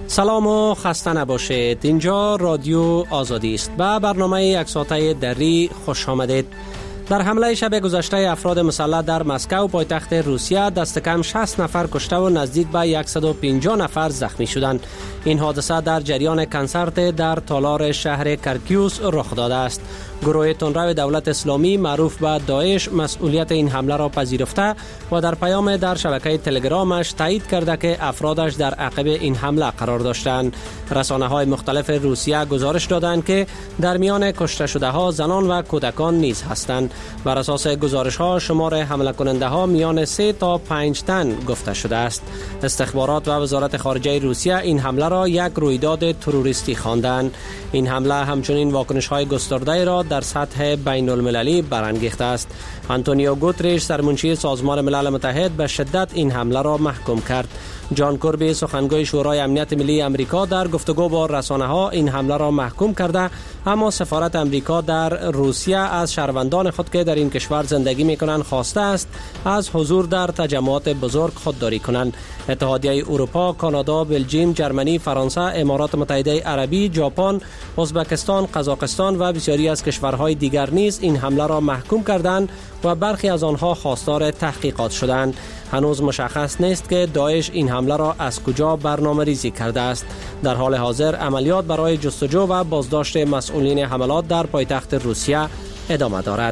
سلام و خسته نباشید. اینجا رادیو آزادی است. به برنامه یک ساعته دری خوش آمدید. در حمله شب گذشته افراد مسلح در مسکو پایتخت روسیه دست کم 60 نفر کشته و نزدیک به 150 نفر زخمی شدند. این حادثه در جریان کنسرت در تالار شهر کرکیوس رخ داده است. گروه تندرو دولت اسلامی معروف به داعش مسئولیت این حمله را پذیرفته و در پیام در شبکه تلگرامش تایید کرده که افرادش در عقب این حمله قرار داشتند. رسانه‌های مختلف روسیه گزارش دادند که در میان کشته شده ها زنان و کودکان نیز هستند. بر اساس گزارش ها شمار حمله کننده ها میان 3 تا 5 تن گفته شده است. استخبارات و وزارت خارجه روسیه این حمله را یک رویداد تروریستی خواندند. این حمله همچنین واکنش های گسترده را در سطح بین المللی برانگیخته است. آنتونیو گوتریش سرمنشی سازمان ملل متحد به شدت این حمله را محکوم کرد. جان کربی سخنگوی شورای امنیت ملی امریکا در گفتگو با رسانه‌ها این حمله را محکوم کرده، اما سفارت امریکا در روسیه از شهروندان خود که در این کشور زندگی می‌کنند خواسته است از حضور در تجمعات بزرگ خودداری کنند. اتحادیه اروپا، کانادا، بلژیم، جرمنی، فرانسه، امارات متحده عربی، ژاپن، ازبکستان، قزاقستان و بسیاری از کشورهای دیگر نیز این حمله را محکوم کردند و برخی از آنها خواستار تحقیقات شدند. هنوز مشخص نیست که داعش این حمله را از کجا برنامه‌ریزی کرده است. در حال حاضر عملیات برای جستجو و بازداشت مسئولین حملات در پایتخت روسیه ادامه دارد.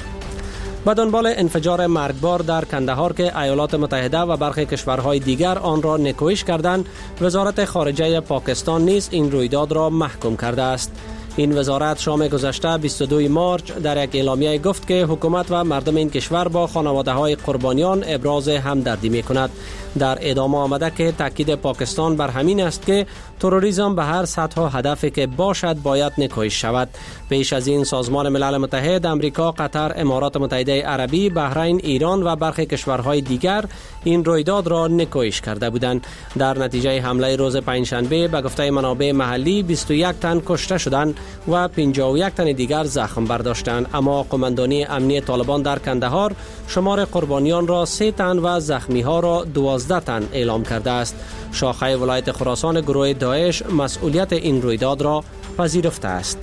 به دنبال انفجار مرگبار در کندهار که ایالات متحده و برخی کشورهای دیگر آن را نکوهش کردند، وزارت خارجه پاکستان نیز این رویداد را محکوم کرده است. این وزارت شام گذشته 22 مارچ در یک اعلامیه گفت که حکومت و مردم این کشور با خانواده‌های قربانیان ابراز همدردی می‌کند. در ادامه آمده که تاکید پاکستان بر همین است که تروریسم به هر سطح و هدفی که باشد باید نکوهش شود. پیش از این سازمان ملل متحد، امریکا، قطر، امارات متحده عربی، بحرین، ایران و برخی کشورهای دیگر این رویداد را نکوهش کرده بودند. در نتیجه حمله روز پنجشنبه به گفته منابع محلی 21 تن کشته شدند و 51 تن دیگر زخم برداشتند، اما قماندانی امنی طالبان در کندهار شمار قربانیان را 3 تن و زخمی ها را 12 تن اعلام کرده است. شاخه ولایت خراسان گروه داعش مسئولیت این رویداد را پذیرفته است.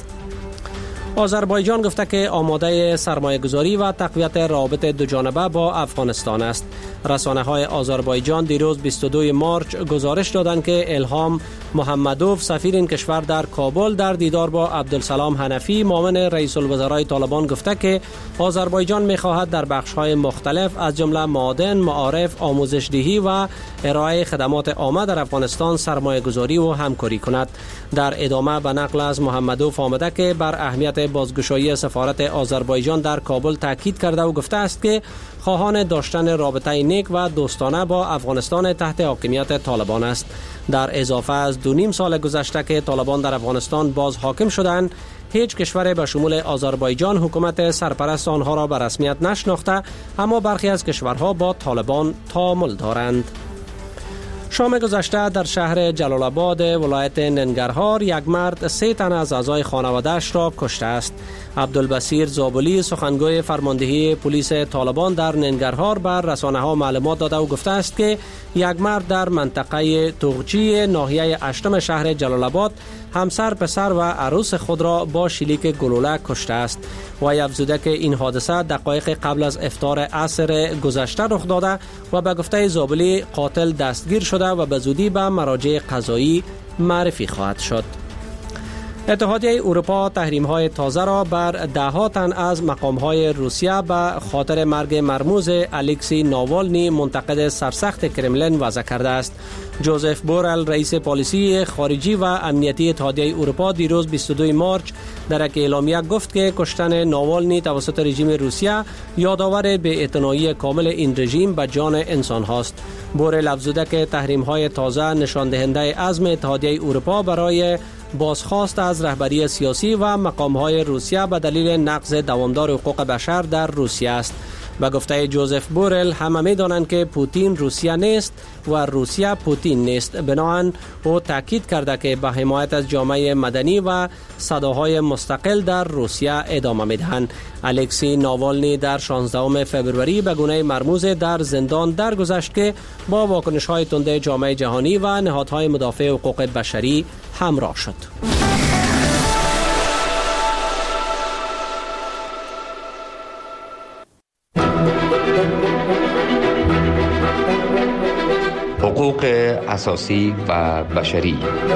آذربایجان گفته که آماده سرمایه‌گذاری و تقویت روابط دوجانبه با افغانستان است. رسانه‌های آذربایجان دیروز 22 مارچ گزارش دادند که الهام محمدوف سفیر این کشور در کابل در دیدار با عبدالسلام حنفی معاون رئیس الوزرای طالبان گفته که آذربایجان می‌خواهد در بخش‌های مختلف از جمله معادن، معارف، آموزش‌دهی و ارائه خدمات عامه در افغانستان سرمایه‌گذاری و همکاری کند. در ادامه به نقل از محمدوف آمده که بر اهمیت بازگشایی سفارت آذربایجان در کابل تاکید کرده و گفته است که خواهان داشتن رابطه نیک و دوستانه با افغانستان تحت حاکمیت طالبان است. در اضافه از 2.5 سال گذشته که طالبان در افغانستان باز حاکم شدند، هیچ کشور به شمول آذربایجان حکومت سرپرست آنها را به رسمیت نشناخته، اما برخی از کشورها با طالبان تعامل دارند. شام گذشته در شهر جلال آباد ولایت ننگرهار یک مرد 3 تن از اعضای خانواده‌اش را کشته است. عبدالبصیر زابلی سخنگوی فرماندهی پلیس طالبان در ننگرهار بر رسانه‌ها معلومات داده و گفته است که یک مرد در منطقه توغچی ناحیه 8 شهر جلال آباد همسر، پسر و عروس خود را با شلیک گلوله کشته است. و افزوده که این حادثه دقایق قبل از افطار عصر گذشته رخ داده و به گفته زابلی قاتل دستگیر شده و به زودی به مراجع قضایی معرفی خواهد شد. اتحادیه اروپا تحریم‌های تازه را بر 10 تن از مقام‌های روسیه به خاطر مرگ مرموز الکسی ناوالنی منتقد سرسخت کرملین وضع کرده است. جوزف بورل رئیس پالیسی خارجی و امنیتی اتحادیه اروپا دیروز 22 مارچ در یک اعلامیه گفت که کشتن ناوالنی توسط رژیم روسیه یادآور بی‌اعتنایی کامل این رژیم به جان انسان هاست. بورل افزوده که تحریم‌های تازه نشان دهنده عزم اتحادیه اروپا برای بازخواست از رهبری سیاسی و مقام‌های روسیه به دلیل نقض دوامدار حقوق بشر در روسیه است. به گفته جوزف بورل همه می دانند که پوتین روسیه نیست و روسیه پوتین نیست. بنابراین او تاکید کرده که به حمایت از جامعه مدنی و صداهای مستقل در روسیه ادامه می دهند. الکسی ناوالنی در 16 فوریه به گونه مرموز در زندان درگذشت که با واکنش‌های تند جامعه جهانی و نهادهای مدافع حقوق بشری همراه شد. حقوق اساسی و بشری.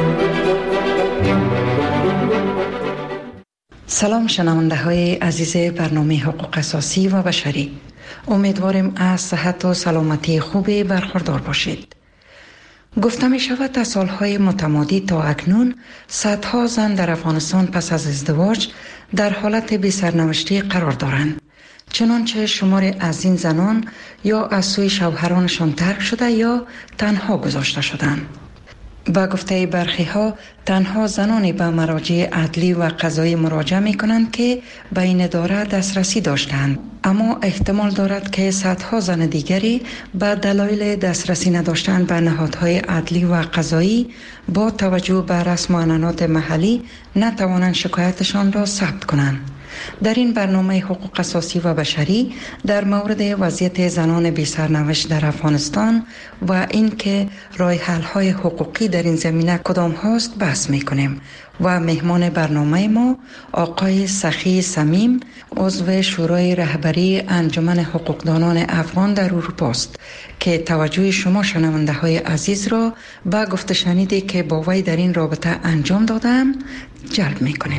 سلام شنونده های عزیز برنامه حقوق اساسی و بشری. امیدواریم از صحت و سلامتی خوبی برخوردار باشید. گفته می شود از سالهای متمادی تا اکنون صدها زن در افغانستان پس از ازدواج در حالت بی سرنوشتی قرار دارند. چنانچه شماری از این زنان یا از سوی شوهرانشان ترک شده یا تنها گذاشته شدند. با گفته برخی ها تنها زنانی به مراجع عدلی و قضایی مراجعه می کنند که به این اداره دسترسی داشتند، اما احتمال دارد که صدها زن دیگری به دلایل دسترسی نداشتن به نهادهای عدلی و قضایی با توجه به رسم و عنعنات محلی نتوانند شکایتشان را ثبت کنند. در این برنامه حقوق اساسی و بشری در مورد وضعیت زنان بی سرنوشت در افغانستان و اینکه راه حل های حقوقی در این زمینه کدام هاست بحث میکنیم و مهمان برنامه ما آقای سخی صمیم، عضو شورای رهبری انجمن حقوقدانان افغان در اروپا است که توجه شما شنونده های عزیز را به گفت شنیدی که با وی در این رابطه انجام دادم جلب میکنیم.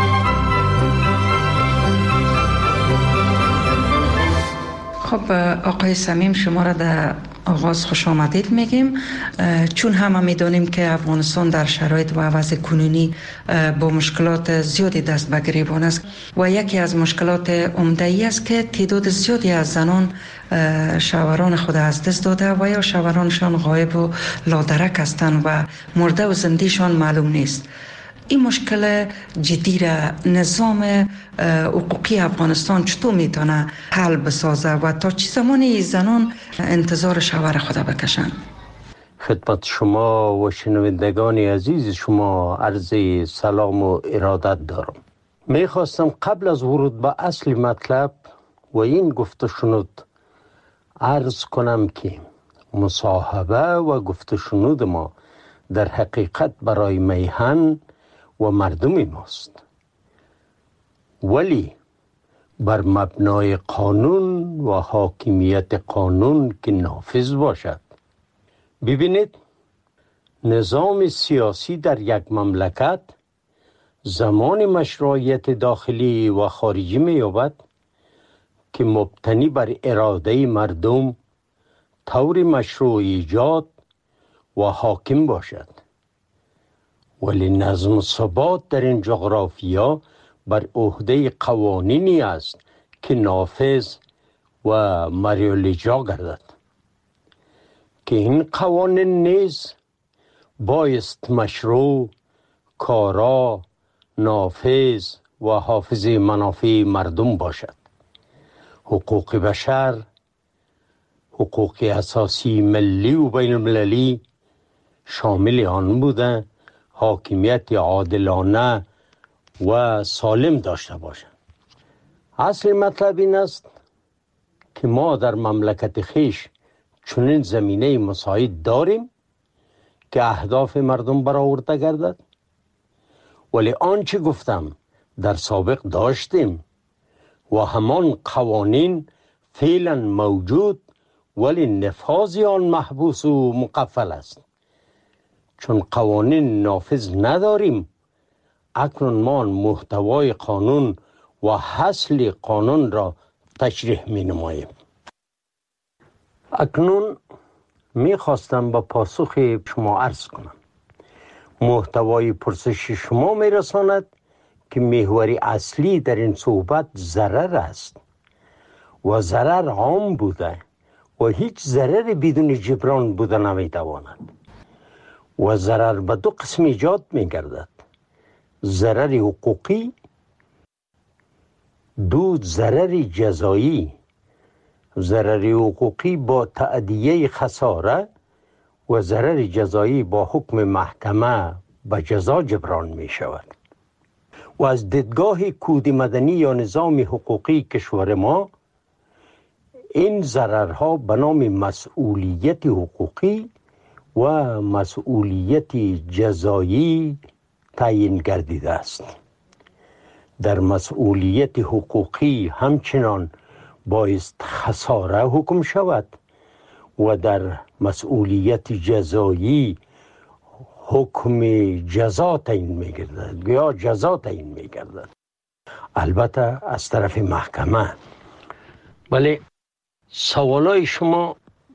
خب آقای صمیم، شما را در آغاز خوش آمدید میگیم، چون همه میدانیم که افغانستان در شرایط و وضع کنونی با مشکلات زیادی دست به گریبان است و یکی از مشکلات عمده ای است که تعداد زیادی از زنان شوهران خود از دست داده و یا شوهرانشان غایب و لادرک هستند و مرده و زندهشان معلوم نیست. این مشکل جدی را نظام حقوقی افغانستان چطور میتونه حل بسازه و تا چه زمانی زنان انتظار شوهر خود بکشن؟ خدمت شما و شنوندگان عزیز شما عرض سلام و ارادت دارم. میخواستم قبل از ورود به اصل مطلب و این گفته شنود عرض کنم که مصاحبه و گفته شنود ما در حقیقت برای میهن و مردم ماست، ولی بر مبنای قانون و حاکمیت قانون که نافذ باشد. ببینید، نظام سیاسی در یک مملکت زمان مشروعیت داخلی و خارجی می‌یابد که مبتنی بر اراده مردم طور مشروع ایجاد و حاکم باشد، ولی نظم و ثبات در این جغرافیا بر عهده قوانینی است که نافذ و مریالیجا گردد که این قوانین نیز بایست مشروع، کارا، نافذ و حافظ منافع مردم باشد. حقوق بشر، حقوق اساسی ملی و بین المللی شامل آن بوده حاکمیت عادلانه و سالم داشته باشند. اصل مطلب این است که ما در مملکت خیش چنین زمینه مساعد داریم که اهداف مردم برآورده گردد، ولی آنچه گفتم در سابق داشتیم و همان قوانین فعلا موجود، ولی نفاذ آن محبوس و مقفل است. چون قوانین نافذ نداریم، اکنون ما محتوای قانون و حاصل قانون را تشریح می نماییم. اکنون می خواستم با پاسخ شما عرض کنم. محتوای پرسش شما می رساند که محور اصلی در این صحبت ضرر است و ضرر عام بوده و هیچ ضرر بدون جبران بوده نمی تواند و ضرر به دو قسم ایجاد می گردد: ضرر حقوقی، دو ضرر جزایی. ضرر حقوقی با تأدیه خساره و ضرر جزایی با حکم محکمه به جزا جبران می شود. و از دیدگاه کود مدنی یا نظام حقوقی کشور ما این ضررها به نام مسئولیت حقوقی و مسئولیت جزایی تعیین گردیده است. در مسئولیت حقوقی همچنان بایست خساره حکم شود و در مسئولیت جزایی حکم جزا تعیین می‌گردد یا جزا تعیین می‌گردد، البته از طرف محکمه. ولی سوال شما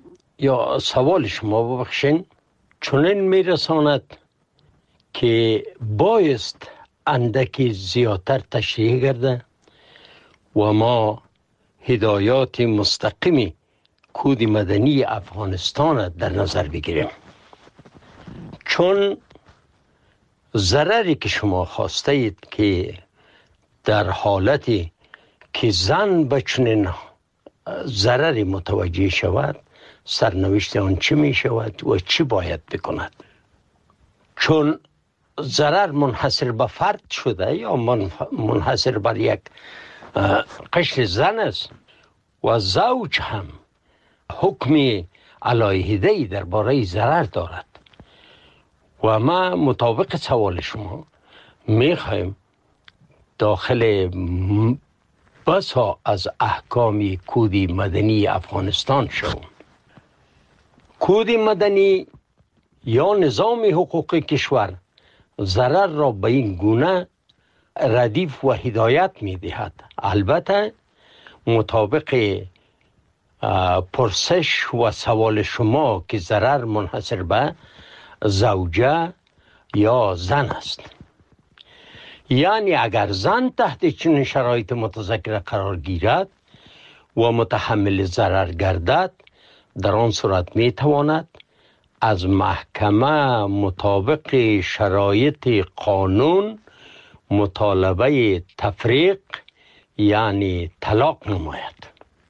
ببخشین چنین میرساند که بایست اندکی زیادتر تشریح گرده و ما هدایات مستقیمی کود مدنی افغانستان در نظر بگیریم، چون ضرری که شما خواسته اید که در حالتی که زن به چنین ضرری متوجه شود سرنوشت آن چی می شود و چی باید بکند. چون ضرر منحصر به فرد شده یا منحصر بر یک قشر زن است و زوج هم حکم علیحده‌ای درباره ضرر دارد و ما مطابق سوال شما میخوایم داخل بسا از احکام کود مدنی افغانستان شوم. کود مدنی یا نظام حقوقی کشور ضرر را به این گونه ردیف و هدایت می دهد. البته مطابق پرسش و سوال شما که ضرر منحصر به زوجه یا زن است، یعنی اگر زن تحت چنین شرایط متذکره قرار گیرد و متحمل ضرر گردد، در آن صورت می تواند از محکمه مطابق شرایط قانون مطالبه تفریق یعنی طلاق نماید.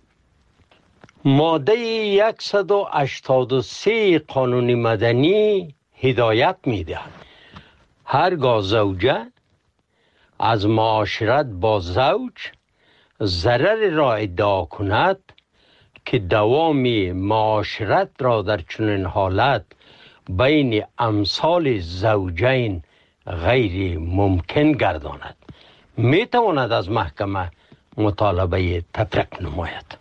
ماده 183 قانون مدنی هدایت می دهد هرگاه زوجه از معاشرت با زوج ضرر را ادعا کند که دوام معاشرت را در چنین حالت بین امثال زوجین غیر ممکن گرداند، می تواند از محکمه مطالبه تفریق نماید.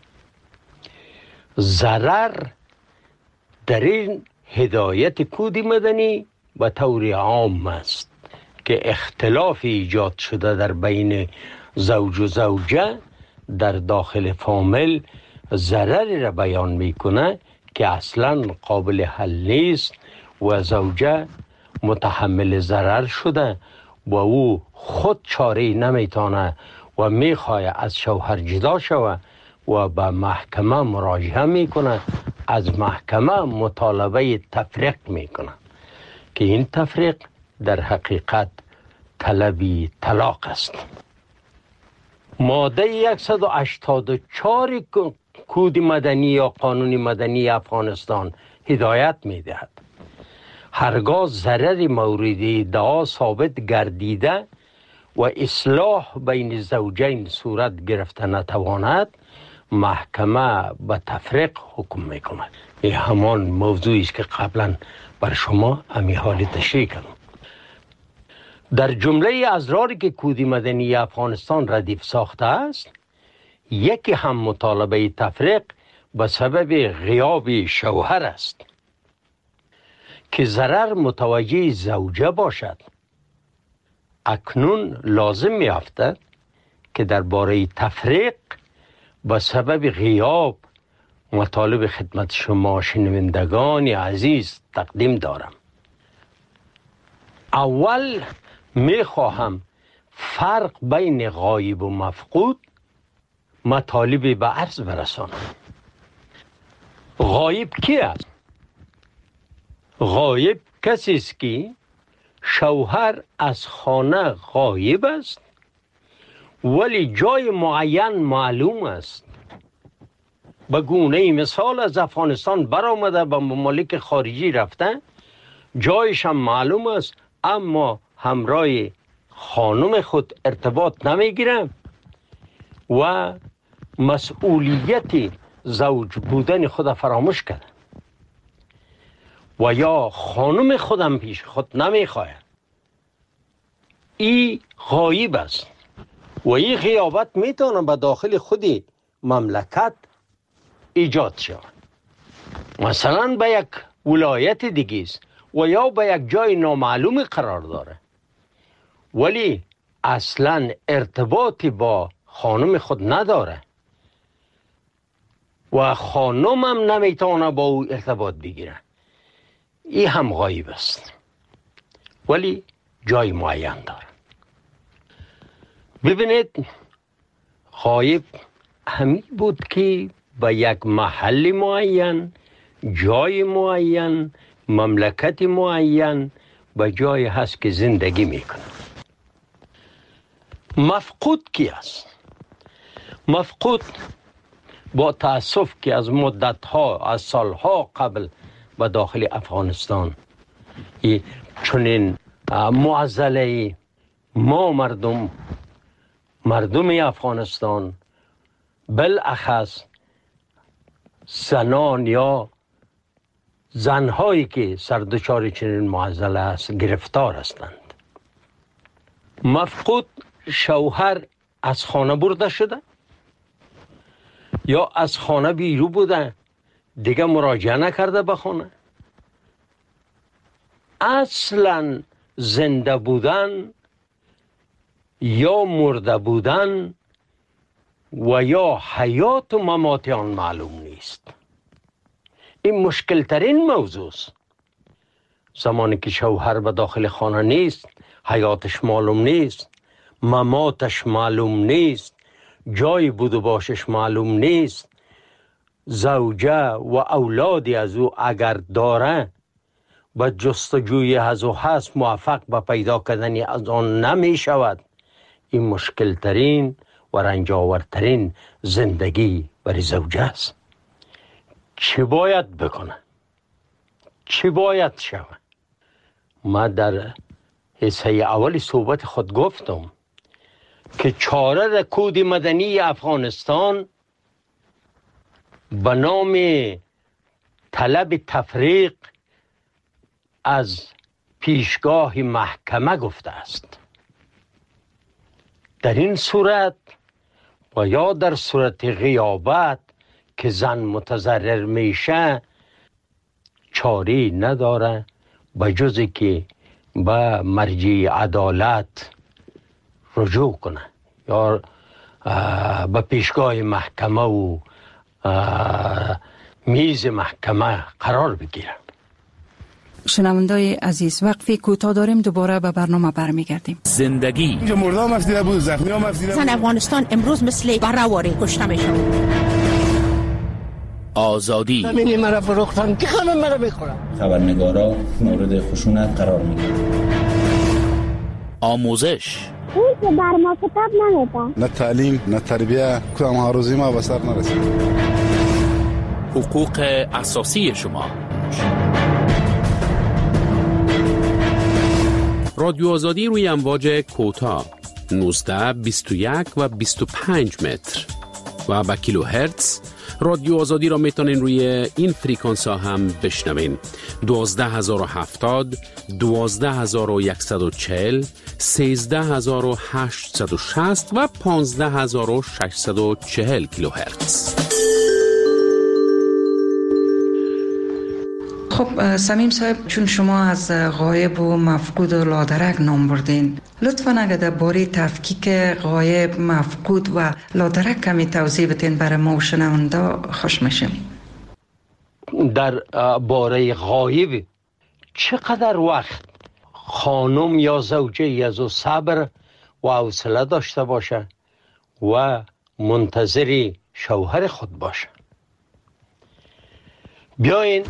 ضرر در این هدایت کود مدنی به طور عام است که اختلاف ایجاد شده در بین زوج و زوجه در داخل فامیل ضرری را بیان میکنه که اصلا قابل حل نیست و زوجه متحمل ضرر شده و او خود چاره نمیتونه و میخواه از شوهر جدا شوه و به محکمه مراجعه میکنه، از محکمه مطالبه تفریق میکنه که این تفریق در حقیقت طلبی طلاق است. ماده 184 کود مدنی یا قانون مدنی افغانستان هدایت میدهد هرگاه ضرر مورد ادعا ثابت گردیده و اصلاح بین زوجین صورت گرفته نتواند، محکمه به تفریق حکم میکند. این همان موضوعی است که قبلا بر شما امی حال تشریح کردم. در جمله اضراری که کود مدنی افغانستان ردیف ساخته است، یکی هم مطالبه تفریق به سبب غیاب شوهر است که ضرر متوجه زوجه باشد. اکنون لازم می‌افتد که درباره تفریق به سبب غیاب مطالب خدمت شما شنوندگان عزیز تقدیم دارم. اول میخواهم فرق بین غایب و مفقود مطالب به عرض برسانم. غایب کی است؟ غایب کسی است که شوهر از خانه غایب است ولی جای معین معلوم است به گونه مثال از افغانستان برآمده به ممالک خارجی رفته، جایش هم معلوم است، اما همراه خانم خود ارتباط نمیگیره و مسئولیت زوج بودن خود فراموش کرده و یا خانم خودم پیش خود نمیخواه. این غایب است و این غیابت میتونه به داخل خودی مملکت ایجاد شود. مثلا به یک ولایت دیگه است و یا به یک جای نامعلوم قرار داره، ولی اصلا ارتباطی با خانم خود نداره و خانم هم نمیتونه با او ارتباط بگیره. این هم غایب است ولی جای معین داره. ببینید، غایب همین بود که به یک محل معین، جای معین، مملکت معین به جای هست که زندگی میکنه. مفقود کی است؟ مفقود با تأسف که از مدتها، از سالها قبل به داخل افغانستان چنین معضله ما مردم افغانستان، بالاخص زنان یا زنهایی که سردچار چنین معضله است گرفتار هستند. مفقود شوهر از خانه برده شده یا از خانه بیرون بوده، دیگه مراجعه نکرده به خانه. اصلا زنده بودن یا مرده بودن و یا حیات و ممات آن معلوم نیست. این مشکل ترین موضوع است. زمانی که شوهر به داخل خانه نیست، حیاتش معلوم نیست، مماتش معلوم نیست، جای بود و باشش معلوم نیست، زوجه و اولادی از او اگر داره به جستجوی از او هست، موفق به پیدا کردن از آن نمی شود. این مشکل ترین و رنجاورترین زندگی برای زوجه است. چی باید بکنه؟ چی باید شود؟ ما در حصه اول صحبت خود گفتم که چاره کود مدنی افغانستان به نام طلب تفریق از پیشگاه محکمه گفته است. در این صورت و یا در صورت غیابت که زن متضرر میشه، چاری نداره به جز که به مرجع عدالت رجوع کنه یا به پیشگاه محکمه و میز محکمه قرار بگیره. شنوندای عزیز، وقفی کوتاه داریم، دوباره به برنامه برمیگردیم. زندگی اینجا مردم افزیده بود، زخمی هم افزیده بود. زن افغانستان امروز مثل بره‌واره کشته میشن. آزادی همینی مرا فروختن که خانم مرا بخورم. خبرنگارا مورد خشونت قرار میگیرن. آموزش اون که بر ما کتاب نمیده، نه تعلیم نه تربیه، کدام ها روزی ما به سر نرسید. حقوق اساسی شما. رادیو آزادی روی امواج کوتاه 19 21 و 25 متر و با کیلو هرتز. رادیو آزادی را میتونین روی این فریکانس ها هم بشنوین: 12070 12140 13860 و 15640 کیلو هرتز. خب سمیم صاحب، چون شما از غایب و مفقود و لادرک نام بردین، لطفاً اگر در باره تفکیک غایب، مفقود و لادرک کمی توضیح بدین برای ما و شنونده خوش میشیم. در باره غایب چقدر وقت خانم یا زوجه از او صبر و حوصله داشته باشه و منتظر شوهر خود باشه؟ بیاین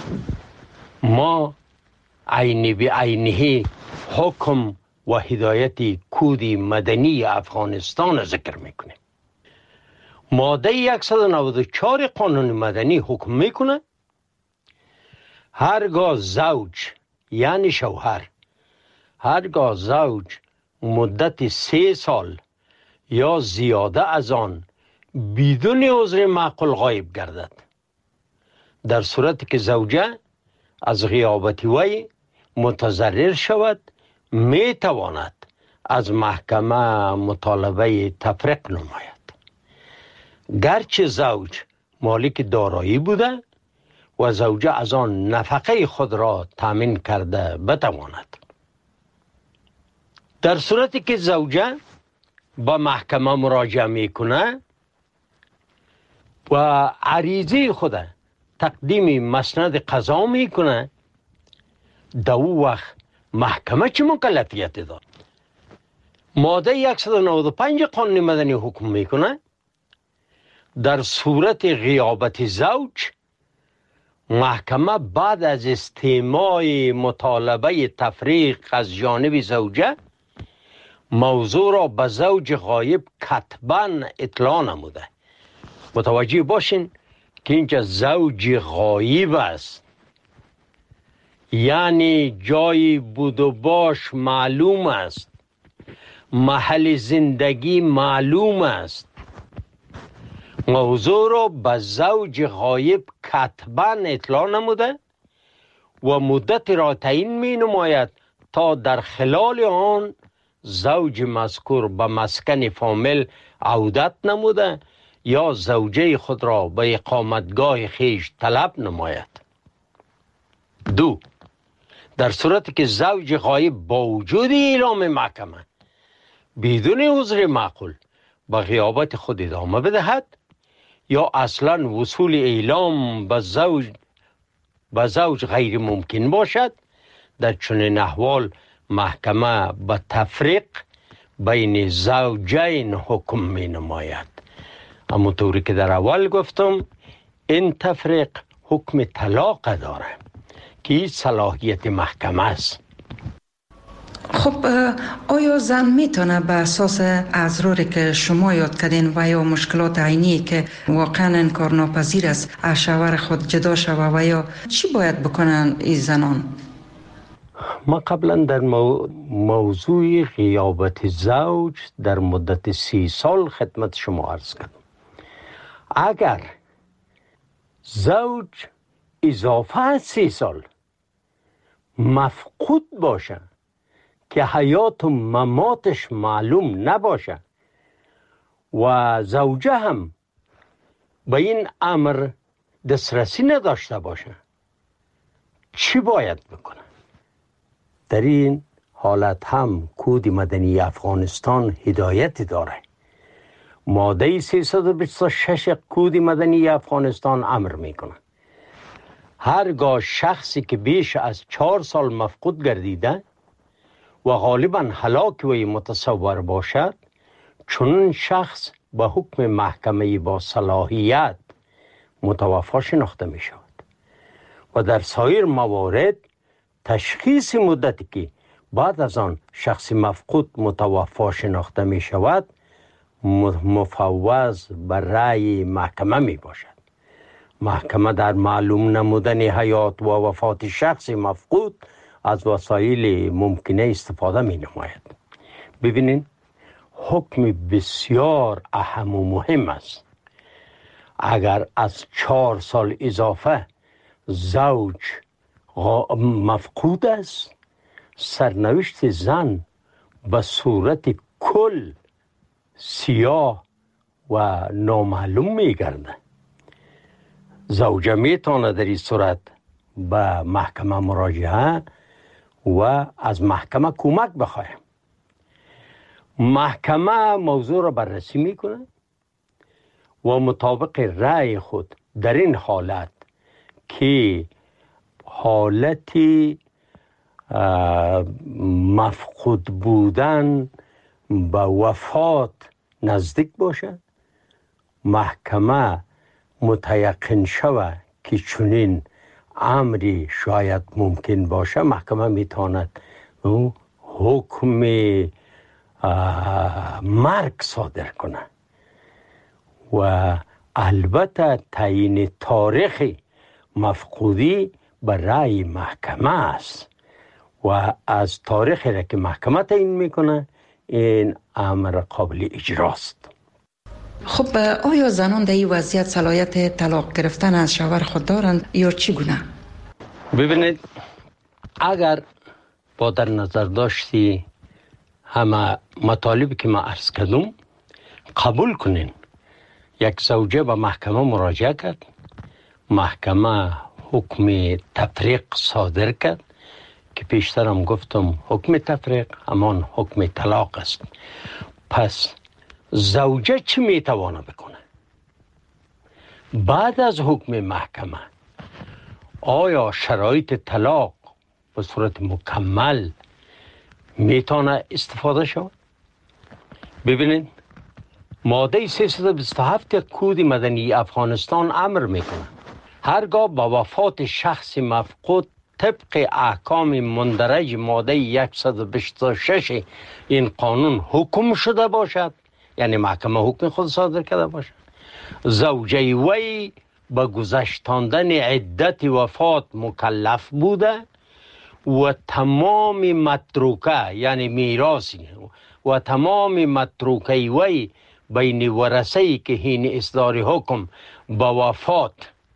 ما عینی به عینی حکم و هدایت کود مدنی افغانستان ذکر میکنیم. ماده 194 قانون مدنی حکم میکنه هرگاه زوج یعنی شوهر هرگاه زوج مدت 3 سال یا زیاده از آن بدون عذر معقول غایب گردد، در صورتی که زوجه از غیابت وی متضرر شود، می تواند از محکمه مطالبه تفریق نماید. گرچه زوج مالک دارایی بوده و زوجه از آن نفقه خود را تامین کرده بتواند. در صورتی که زوجه با محکمه مراجعه میکنه و عریضه خود تقدیم مسند قضا میکنه، در او وقت محکمه چه مکلفیت داد؟ ماده 195 قانون مدنی حکم میکنه در صورت غیابت زوج، محکمه بعد از استماع مطالبه تفریق از جانب زوجه موضوع را به زوج غایب کتباً اطلاع نموده. متوجه باشین که اینجا زوج غایب است، یعنی جای بود و باش معلوم است، محل زندگی معلوم است. موضوع را به زوج غایب کتباً اطلاع نموده و مدت را تعیین می نماید تا در خلال آن زوج مذکور به مسکن فامیل عودت نموده یا زوجه خود را به اقامتگاه خیش طلب نماید. 2. در صورتی که زوج غایب با وجود اعلام محکمه بدون عذر معقول به غیابت خود ادامه بدهد یا اصلا وصول اعلام به زوج غیر ممکن باشد، در چنین احوال محکمه به تفریق بین زوجین حکم می نماید. همونطوری که در اول گفتم این تفریق حکم طلاق داره که صلاحیت محکمه است. خب آیا زن میتونه به اساس اضراری که شما یاد کردین و یا مشکلات عینی که واقعا انکارناپذیر است از شوهر خود جدا شوه و یا چی باید بکنن این زنان؟ ما قبلا در موضوع غیابت زوج در مدت 30 سال خدمت شما عرض کردم. اگر زوج اضافه از 30 سال مفقود باشه که حیات و مماتش معلوم نباشه و زوجه هم به این امر دسترسی نداشته باشه، چی باید بکنه؟ در این حالت هم کود مدنی افغانستان هدایت داره. ماده 326 کود مدنی افغانستان امر میکنه هرگاه شخصی که بیش از 4 سال مفقود گردیده و غالباً هلاک وی متصور باشد، چون شخص به حکم محکمه با صلاحیت متوفی شناخته می شود و در سایر موارد تشخیص مدتی که بعد از آن شخص مفقود متوفی شناخته می شود مفوض به رأی محکمه می باشد. محکمه در معلوم نمودن حیات و وفات شخص مفقود از وسایل ممکنه استفاده می نماید. ببینین حکم بسیار اهم و مهم است. اگر از 4 سال اضافه زوج مفقود است، سرنوشت زن به صورت کل سیاه و نامعلوم می گرده. زوجه می تواند در این صورت به محکمه مراجعه و از محکمه کمک بخواهد. محکمه موضوع را بررسی میکنه و مطابق رأی خود در این حالت که حالت مفقود بودن به وفات نزدیک باشه، محکمه متیقن شود که چنین امری شاید ممکن باشه، محکمه میتواند حکم مرگ صادر کنه و البته تعیین تاریخ مفقودی به رأی محکمه است و از تاریخی را که محکمه تعیین میکنه این امر قابل اجراست. خب آیا زنان در این وضعیت صلاحیت طلاق گرفتن از شوهر خود دارند یا چگونه؟ ببینید، اگر با در نظر داشتی همه مطالبی که ما عرض کردم قبول کنین، یک زوجه به محکمه مراجعه کرد، محکمه حکم تفریق صادر کرد که پیشترم گفتم حکم تفریق همان حکم طلاق است. پس زوجه چی میتوانه بکنه؟ بعد از حکم محکمه آیا شرایط طلاق به صورت مکمل میتونه استفاده شود؟ ببینید، ماده 327 کود مدنی افغانستان امر میکنه هرگاه با وفات شخص مفقود طبق احکام مندرج ماده 126 این قانون حکم شده باشد، یعنی محکمه حکم خود صادر کرده باشد، زوجه وی به گذشتاندن عدت وفات مکلف بوده و تمام متروکه یعنی میراثی و تمام متروکه وی بین ورثه‌ای که حین اصدار حکم به وفات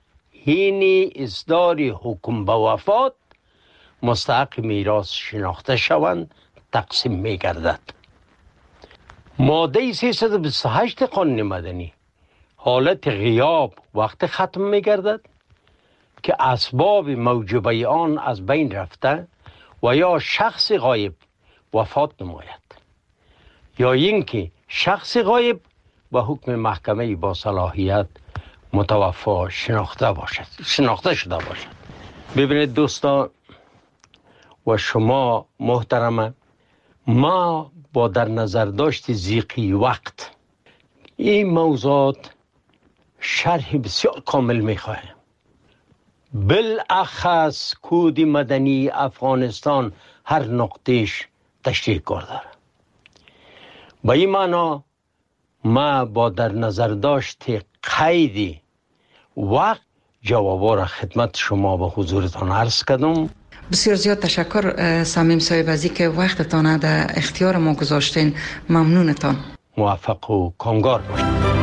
مستحق میراث شناخته شوند تقسیم می‌گردد. ماده 328 قانون مدنی حالت غیاب وقت ختم می‌گردد که اسباب موجبه آن از بین رفته و یا شخص غایب وفات نماید یا اینکه شخص غایب به حکم محکمه با صلاحیت متوفا شناخته شده باشد. ببینید دوستان و شما محترمه، ما با در نظر داشت ضیقی وقت این موضوعات شرح بسیار کامل میخواهیم. بالاخص کود مدنی افغانستان هر نقطهش تشریح کار داره. با این معنا ما با در نظر داشت قید وقت جوابا را خدمت شما به حضورتان عرض کردم. بسیار زیاد تشکر صمیم صاحب از اینکه وقتتان در اختیار ما گذاشتین. ممنونتان. موفق و کامگار باشید.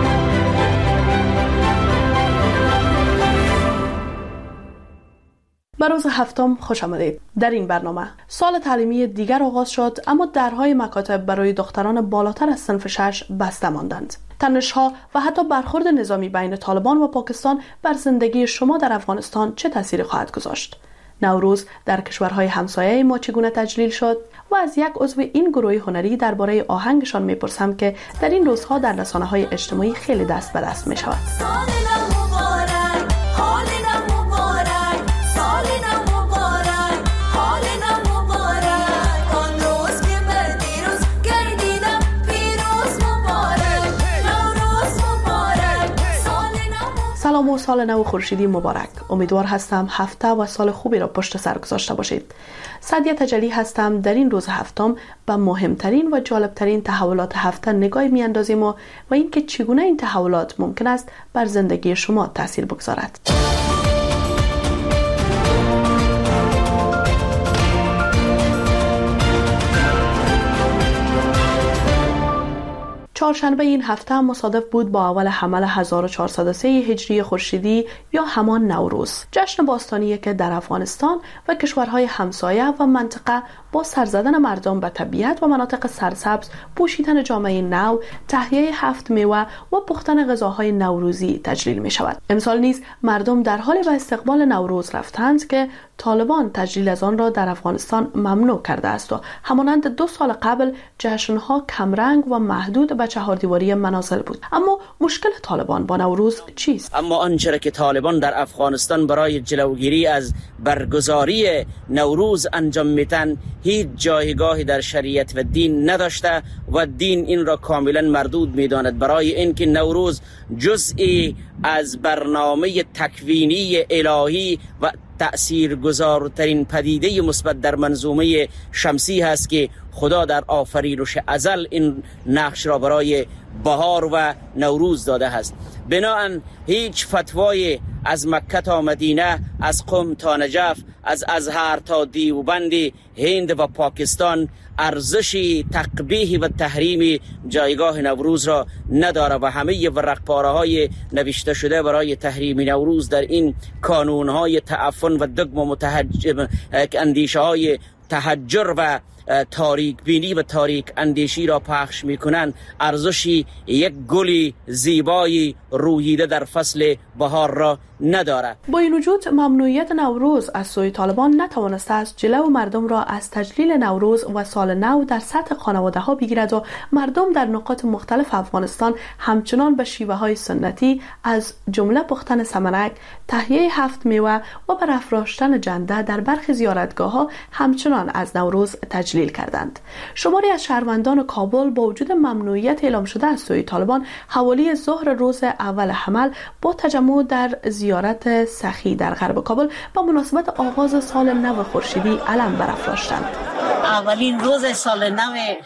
به روز هفتم خوش آمدید. در این برنامه سال تعلیمی دیگر آغاز شد، اما درهای مکاتب برای دختران بالاتر از صنف 6 بسته ماندند. تنش‌ها و حتی برخورد نظامی بین طالبان و پاکستان بر زندگی شما در افغانستان چه تأثیری خواهد گذاشت؟ نوروز در کشورهای همسایه ما چگونه تجلیل شد؟ و از یک عضو این گروه هنری درباره آهنگشان میپرسم که در این روزها در رسانه‌های اجتماعی خیلی دست به دست میشود. سلام و سال نو خورشیدی مبارک. امیدوار هستم هفته و سال خوبی را پشت سر گذاشته باشید. سعدیه تجلی هستم. در این روز هفتم به مهمترین و جالبترین تحولات هفته نگاهی میاندازیم و اینکه چگونه این تحولات ممکن است بر زندگی شما تاثیر بگذارد. چهارشنبه این هفته مصادف بود با اول حمل 1403 هجری خورشیدی یا همان نوروز، جشن باستانی که در افغانستان و کشورهای همسایه و منطقه با سرزدن مردم به طبیعت و مناطق سرسبز، پوشیدن جامعه نو، تهیه 7 میوه و پختن غذاهای نوروزی تجلیل می شود. امسال نیز مردم در حال به استقبال نوروز رفتند که طالبان تجلیل از آن را در افغانستان ممنوع کرده است و همانند 2 سال قبل جشنها کمرنگ و محدود به چهاردیواری منازل بود. اما مشکل طالبان با نوروز چیست؟ اما آنچه که طالبان در افغانستان برای جلوگیری از برگزاری نوروز انجام میتن هیچ جایگاهی در شریعت و دین نداشته و دین این را کاملا مردود میداند، برای اینکه نوروز جزئی از برنامه تکوینی الهی و تأثیرگذارترین پدیده مثبت در منظومه شمسی هست که خدا در آفرینش ازل این نقش را برای بهار و نوروز داده است. بناهن هیچ فتوای از مکه تا مدینه، از قم تا نجف، از ازهر تا دیوبند هند و پاکستان ارزش تقبیح و تحریم جایگاه نوروز را نداره و همه ورقپاره های نوشته شده برای تحریم نوروز در این کانون های تعفن و دگم و اندیشه های تحجر و تاریک بینی و تاریک اندیشی را پخش میکنند ارزشی یک گلی زیبایی روییده در فصل بهار را ندارد. با این وجود ممنوعیت نوروز از سوی طالبان نتوانسته است جلو مردم را از تجلیل نوروز و سال نو در سطح خانواده ها بگیرد و مردم در نقاط مختلف افغانستان همچنان به شیوه های سنتی از جمله پختن سمنک، تهیه 7 میوه و برافراشتن جنده در برخی زیارتگاه ها همچنان از نوروز تجلیل کردند. شماری از شهروندان کابل با وجود ممنوعیت اعلام شده از سوی طالبان حوالی ظهر روز اول حمل با تجمع در زیارت سخی در غرب کابل با مناسبت آغاز سال نو خورشیدی علم برافراشتند. اولین روز سال نو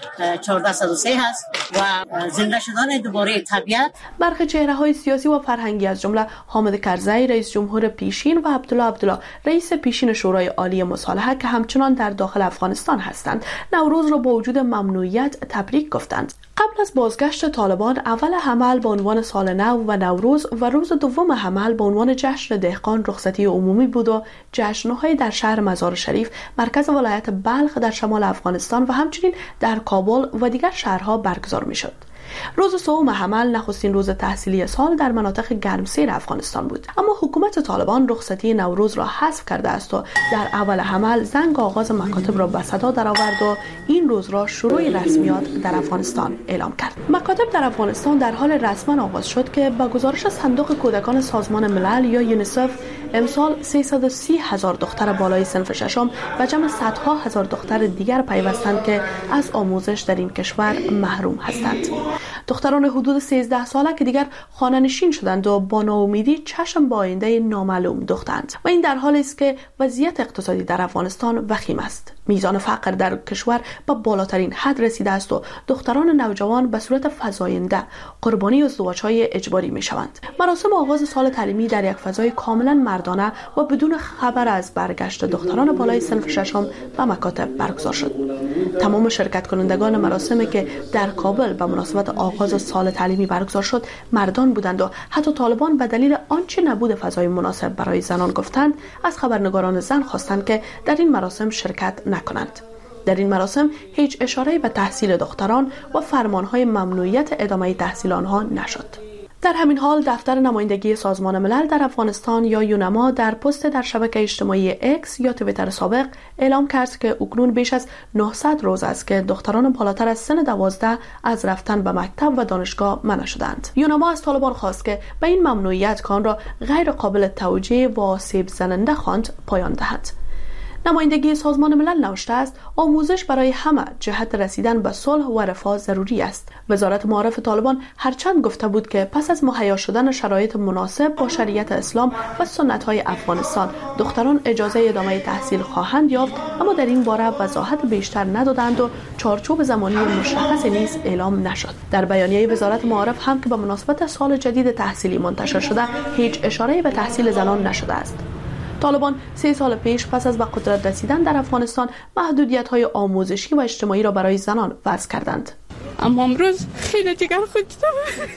1403 هست و زنده شدن دوباره طبیعت. برخی چهره‌های سیاسی و فرهنگی از جمله حامد کرزی رئیس جمهور پیشین و عبدالله رئیس پیشین شورای عالی مصالحه که همچنان در داخل افغانستان هستند نوروز را با وجود ممنوعیت تبریک گفتند. قبل از بازگشت طالبان اول حمل به عنوان سال نو و نوروز و روز دوم حمل به عنوان جشن دهقان رخصتی عمومی بود و جشن‌های در شهر مزار شریف مرکز ولایت بلخ در شمال افغانستان و همچنین در کابل و دیگر شهرها برگزار می‌شد. روز سوم حمل نخستین روز تحصیلی سال در مناطق گرمسیر افغانستان بود، اما حکومت طالبان رخصتی نوروز را حذف کرده است و در اول حمل زنگ آغاز مکاتب را به صدا درآورد و این روز را شروع رسمیات در افغانستان اعلام کرد. مکاتب در افغانستان در حال رسما آغاز شد که با گزارش صندوق کودکان سازمان ملل یا یونیسف امسال 330,000 دختر بالای صنف ششم و جمع صدها هزار دختر دیگر پیوستند که از آموزش در این کشور محروم هستند. دختران حدود 13 ساله که دیگر خانه‌نشین شدند و با ناامیدی چشم به آینده نامعلوم دوختند و این در حالی است که وضعیت اقتصادی در افغانستان وخیم است. میزان فقر در کشور به بالاترین حد رسیده است و دختران نوجوان به صورت فزاینده قربانی ازدواج‌های اجباری می‌شوند. مراسم آغاز سال تعلیمی در یک فضای کاملا مردانه و بدون خبر از برگشت دختران بالای صنف ششم به مکاتب برگزار شد. تمام شرکت کنندگان مراسمی که در کابل به مناسبت آغاز سال تعلیمی برگزار شد مردان بودند و حتی طالبان به دلیل آنچه نبود فضای مناسب برای زنان گفتند از خبرنگاران زن خواستند که در این مراسم شرکت نکنند. در این مراسم هیچ اشاره‌ای به تحصیل دختران و فرمانهای ممنوعیت ادامه تحصیل آنها نشد. در همین حال دفتر نمایندگی سازمان ملل در افغانستان یا یونما در پست در شبکه اجتماعی اکس یا توییتر سابق اعلام کرد که اکنون بیش از 900 روز است که دختران بالاتر از سن 12 از رفتن به مکتب و دانشگاه منع شدند. یونما از طالبان خواست که به این ممنوعیت کان را غیر قابل توجیه و آسیب زننده خواند پایان دهد. نمایندگی سازمان ملل نوشته است آموزش برای همه جهت رسیدن به صلح و رفاه ضروری است. وزارت معارف طالبان هرچند گفته بود که پس از مهیا شدن شرایط مناسب با شریعت اسلام و سنت‌های افغانستان دختران اجازه ادامه تحصیل خواهند یافت، اما در این باره وضاحت بیشتر ندادند و چارچوب زمانی مشخص نیز اعلام نشد. در بیانیه وزارت معارف هم که به مناسبت سال جدید تحصیلی منتشر شده هیچ اشاره‌ای به تحصیل زنان نشده است. طالبان 3 سال پیش پس از به قدرت رسیدن در افغانستان محدودیت‌های آموزشی و اجتماعی را برای زنان وضع کردند. اما امروز خیلی جگر خودم.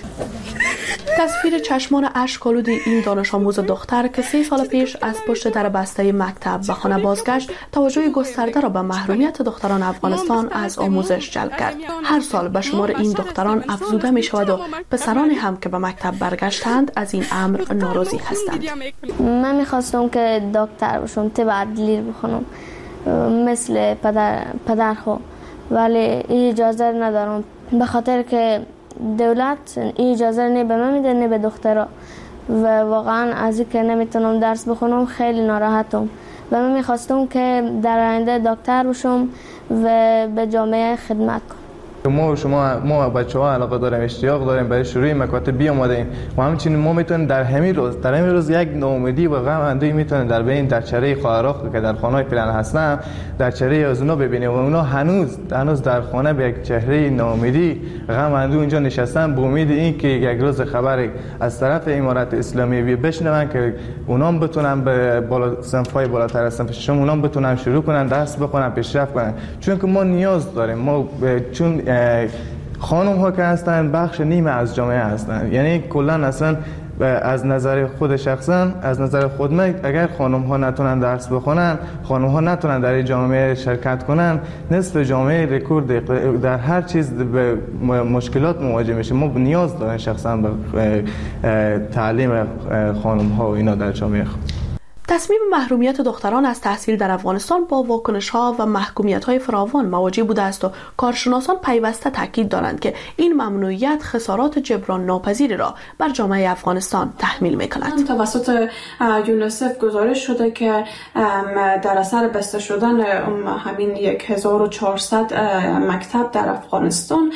تصویر چشمان اشک‌آلود این دانش آموز دختر که 3 سال پیش از پشت در بسته مکتب به خانه بازگشت توجه گسترده را به محرومیت دختران افغانستان از آموزش جلب کرد. هر سال به شمار این دختران افزوده می شود و پسرانی هم که به مکتب برگشتند از این امر ناراضی هستند. من می‌خواستم که دکتر بشم، طب عدلی بخونم مثل پدرخو، ولی اجازه ندارم به خاطر که دولت اجازه نه به من میده نه به دخترها و واقعا از اینکه نمیتونم درس بخونم خیلی ناراحتم و من میخواستم که در آینده دکتر بشم و به جامعه خدمت کنم. که ما بچه‌ها علاقه داریم، اشتیاق داریم برای شروع مکاتب بیامادیم و همچنین ما میتونیم در همین روز یک ناامیدی و غم اندوهی میتونه در بین در چهره خواهرها که در خانه‌های پیرن هستن در چهره از اونا ببینیم و اونا هنوز در خانه به یک چهره ناامیدی غم اندوه اینجا نشستن به امید این که یک روز خبری از طرف امارت اسلامی بشنون که اونا بتونن به صنف‌های بالاتر از صنف ششم اونا بتونن شروع کنن درس بخونن پیشرفت کنن. چون که ما نیاز داریم، ما چون خانم ها که هستن بخش نیمه از جامعه هستن، یعنی کلا اصلا از نظر خود شخصا، از نظر خود من، اگر خانم ها نتونن درس بخونن، خانم ها نتونن در جامعه شرکت کنن، نصف جامعه رکورد در هر چیز به مشکلات مواجه میشه. ما نیاز داریم شخصا به تعلیم خانم ها و اینا در جامعه. تصمیم محرومیت دختران از تحصیل در افغانستان با واکنش‌ها و محکومیت‌های فراوان مواجه بوده است و کارشناسان پیوسته تاکید دارند که این ممنوعیت خسارات جبران ناپذیری را بر جامعه افغانستان تحمیل می‌کند. توسط یونیسف گزارش شده که در اثر بسته شدن همین 1400 مکتب در افغانستان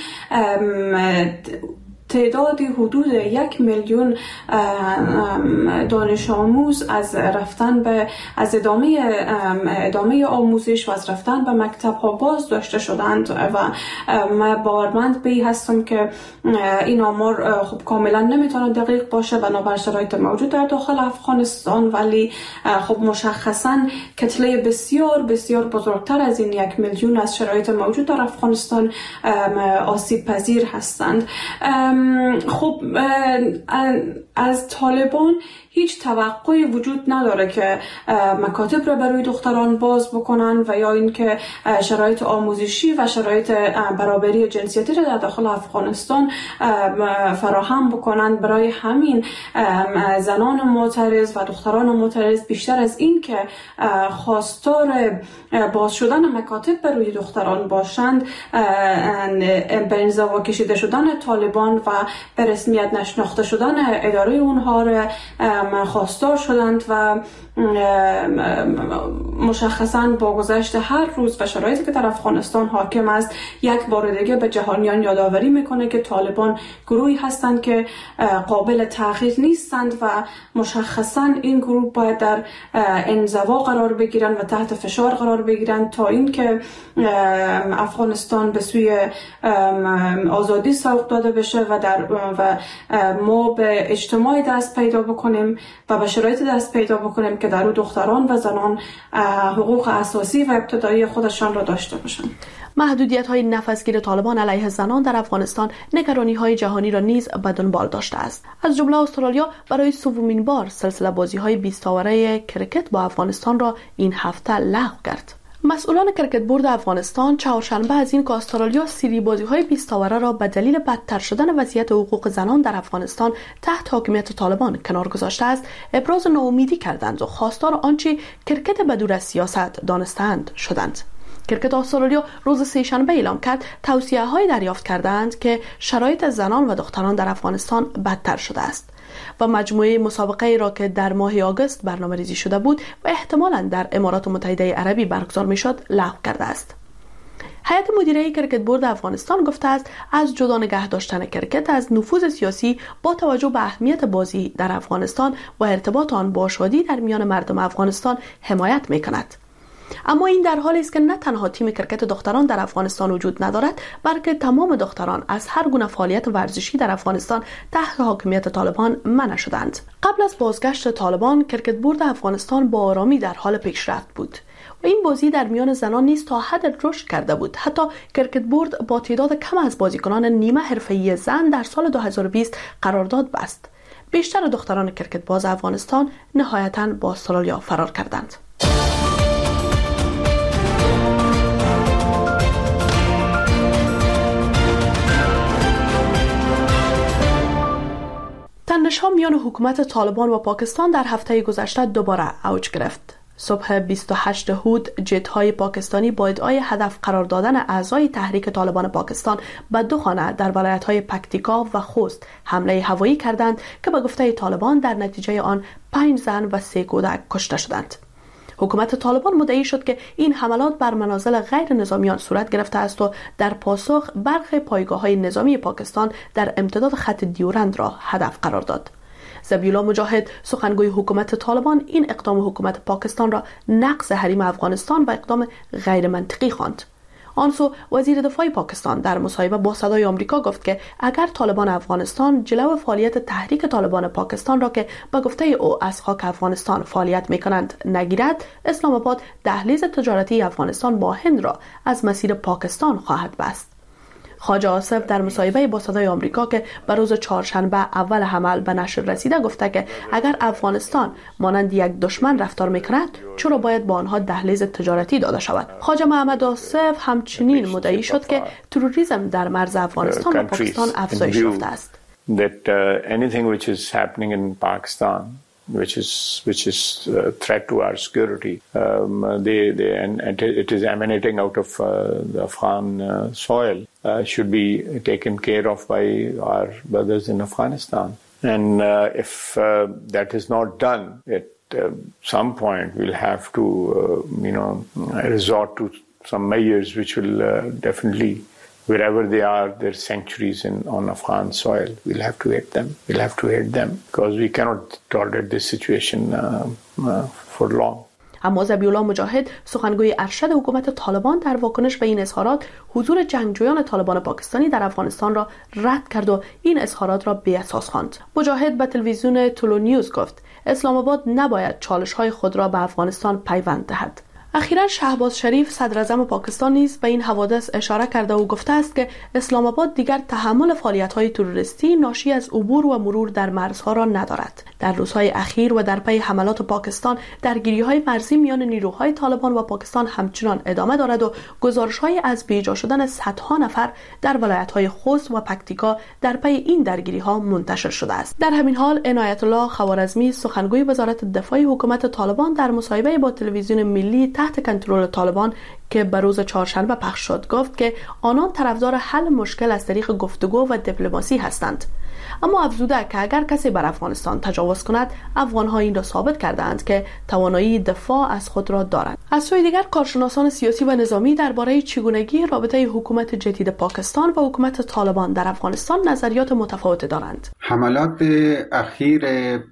تعدادی حدود 1 میلیون دانش آموز از ادامه آموزش و از رفتن به مکتب ها باز داشته شدند و من باورمند به این هستم که این آمار خب کاملا نمیتونه دقیق باشه بنابر شرایط موجود در داخل افغانستان، ولی خب مشخصا کتله بسیار بسیار بزرگتر از این 1 میلیون از شرایط موجود در افغانستان آسیب پذیر هستند. خب از طالبان هیچ توقعی وجود نداره که مکاتب را برای دختران باز بکنن و یا اینکه شرایط آموزشی و شرایط برابری جنسیتی را در داخل افغانستان فراهم بکنن. برای همین زنان معترض و دختران معترض بیشتر از این که خواستار باز شدن مکاتب برای دختران باشند، به انزوا کشیده شدن طالبان و به رسمیت نشناخته شدن اداره اونها را خواستار شدند و مشخصاً با گذشت هر روز و شرایطی که در افغانستان حاکم است یک بار دیگه به جهانیان یادآوری میکنه که طالبان گروهی هستند که قابل تغییر نیستند و مشخصاً این گروه باید در انزوا قرار بگیرن و تحت فشار قرار بگیرن تا اینکه افغانستان به سوی آزادی سوق داده بشه و ما به اجتماعی دست پیدا بکنیم و به شرایط دست پیدا بکنیم که در او دختران و زنان حقوق اساسی و ابتدایی خودشان را داشته باشند. محدودیت‌های نفسگیر طالبان علیه زنان در افغانستان نگرانی‌های جهانی را نیز به دنبال داشته است. از جمله استرالیا برای سومین بار سلسله بازی‌های 20 اوره کرکت با افغانستان را این هفته لغو کرد. مسئولان کرکت بورد افغانستان چهارشنبه از این که استرالیا سری بازی‌های 20 اوره را به دلیل بدتر شدن وضعیت حقوق زنان در افغانستان تحت حاکمیت طالبان کنار گذاشته است، ابراز ناامیدی کردند و خواستار آنچه کرکت بدور از سیاست دانستند شدند. کرکت استرالیا روز سه‌شنبه اعلام کرد توصیه‌های دریافت کردند که شرایط زنان و دختران در افغانستان بدتر شده است و مجموعه مسابقه را که در ماه آگوست برنامه‌ریزی شده بود و احتمالاً در امارات متحده عربی برگزار می‌شد لغو کرده است. هیئت مدیره کرکت بورد افغانستان گفته است از جدا نگه داشتن کرکت از نفوذ سیاسی با توجه به اهمیت بازی در افغانستان و ارتباط آن با شادی در میان مردم افغانستان حمایت می‌کند. اما این در حالی است که نه تنها تیم کرکت دختران در افغانستان وجود ندارد، بلکه تمام دختران از هر گونه فعالیت ورزشی در افغانستان تحت حاکمیت طالبان منع شدند. قبل از بازگشت طالبان، کرکت بورد افغانستان با آرامی در حال پیشرفت بود و این بازی در میان زنان نیز تا حد رشد کرده بود. حتی کرکت بورد با تعداد کم از بازیکنان نیمه حرفه‌ای زن در سال 2020 قرارداد بست. بیشتر دختران کرکت باز افغانستان نهایتاً با استرالیا فرار کردند. تنش‌ها میان حکومت طالبان و پاکستان در هفته گذشته دوباره اوج گرفت. صبح 28 هود جت‌های پاکستانی با ادعای هدف قرار دادن اعضای تحریک طالبان پاکستان به 2 خانه در ولایت‌های پکتیکا و خوست حمله هوایی کردند که به گفته طالبان در نتیجه آن 5 زن و 3 کودک کشته شدند. حکومت طالبان مدعی شد که این حملات بر منازل غیر نظامیان صورت گرفته است و در پاسخ برخی پایگاه‌های نظامی پاکستان در امتداد خط دیورند را هدف قرار داد. ذبیحالله مجاهد سخنگوی حکومت طالبان این اقدام حکومت پاکستان را نقض حریم افغانستان و اقدام غیر منطقی خواند. آنسو وزیر دفاع پاکستان در مصاحبه با صدای آمریکا گفت که اگر طالبان افغانستان جلو فعالیت تحریک طالبان پاکستان را که به گفته او از خاک افغانستان فعالیت می‌کنند نگیرد، اسلام آباد دهلیز تجارتی افغانستان با هند را از مسیر پاکستان خواهد بست. خواجه آصف در مصاحبه با صدای آمریکا که به روز چهارشنبه اول حمل به نشر رسیده گفته که اگر افغانستان مانند یک دشمن رفتار میکند چرا باید با آنها دهلیز تجارتی داده شود. خواجه محمد آصف همچنین مدعی شد که تروریسم در مرز افغانستان و پاکستان افزایش یافته است. Which is threat to our security. And it is emanating out of the Afghan soil. Should be taken care of by our brothers in Afghanistan. And if that is not done, at some point we'll have to, resort to some measures which will definitely. Wherever they are, their sanctuaries on Afghan soil, we'll have to hit them. We'll have to hit them because we cannot tolerate this situation for long. اما ذبیحالله مجاهد سخنگوی ارشد حکومت طالبان در واکنش به این اظهارات حضور جنگجویان طالبان پاکستانی در افغانستان را رد کرد و این اظهارات را بی‌اساس خواند. مجاهد به تلویزیون تولو نیوز گفت اسلام آباد نباید چالش‌های خود را به افغانستان پیوند دهد. اخیراً شهباز شریف صدر اعظم پاکستان نیز به این حوادث اشاره کرده و گفته است که اسلام آباد دیگر تحمل فعالیت‌های تروریستی ناشی از عبور و مرور در مرزها را ندارد. در روزهای اخیر و در پی حملات پاکستان درگیری‌های مرزی میان نیروهای طالبان و پاکستان همچنان ادامه دارد و گزارش‌های از بیجا شدن صدها نفر در ولایت‌های خوست و پکتیکا در پی این درگیری‌ها منتشر شده است. در همین حال عنایت الله خوارزمی سخنگوی وزارت دفاع حکومت طالبان در مصاحبه با تلویزیون ملی تحت کنترل طالبان که به روز چهارشنبه پخش شد گفت که آنان طرفدار حل مشکل از طریق گفتگو و دیپلماسی هستند. اما افزوده که اگر کسی بر افغانستان تجاوز کند افغان‌ها این را ثابت کردند که توانایی دفاع از خود را دارند. از سوی دیگر کارشناسان سیاسی و نظامی درباره چگونگی رابطه حکومت جدید پاکستان و حکومت طالبان در افغانستان نظریات متفاوت دارند. حملات اخیر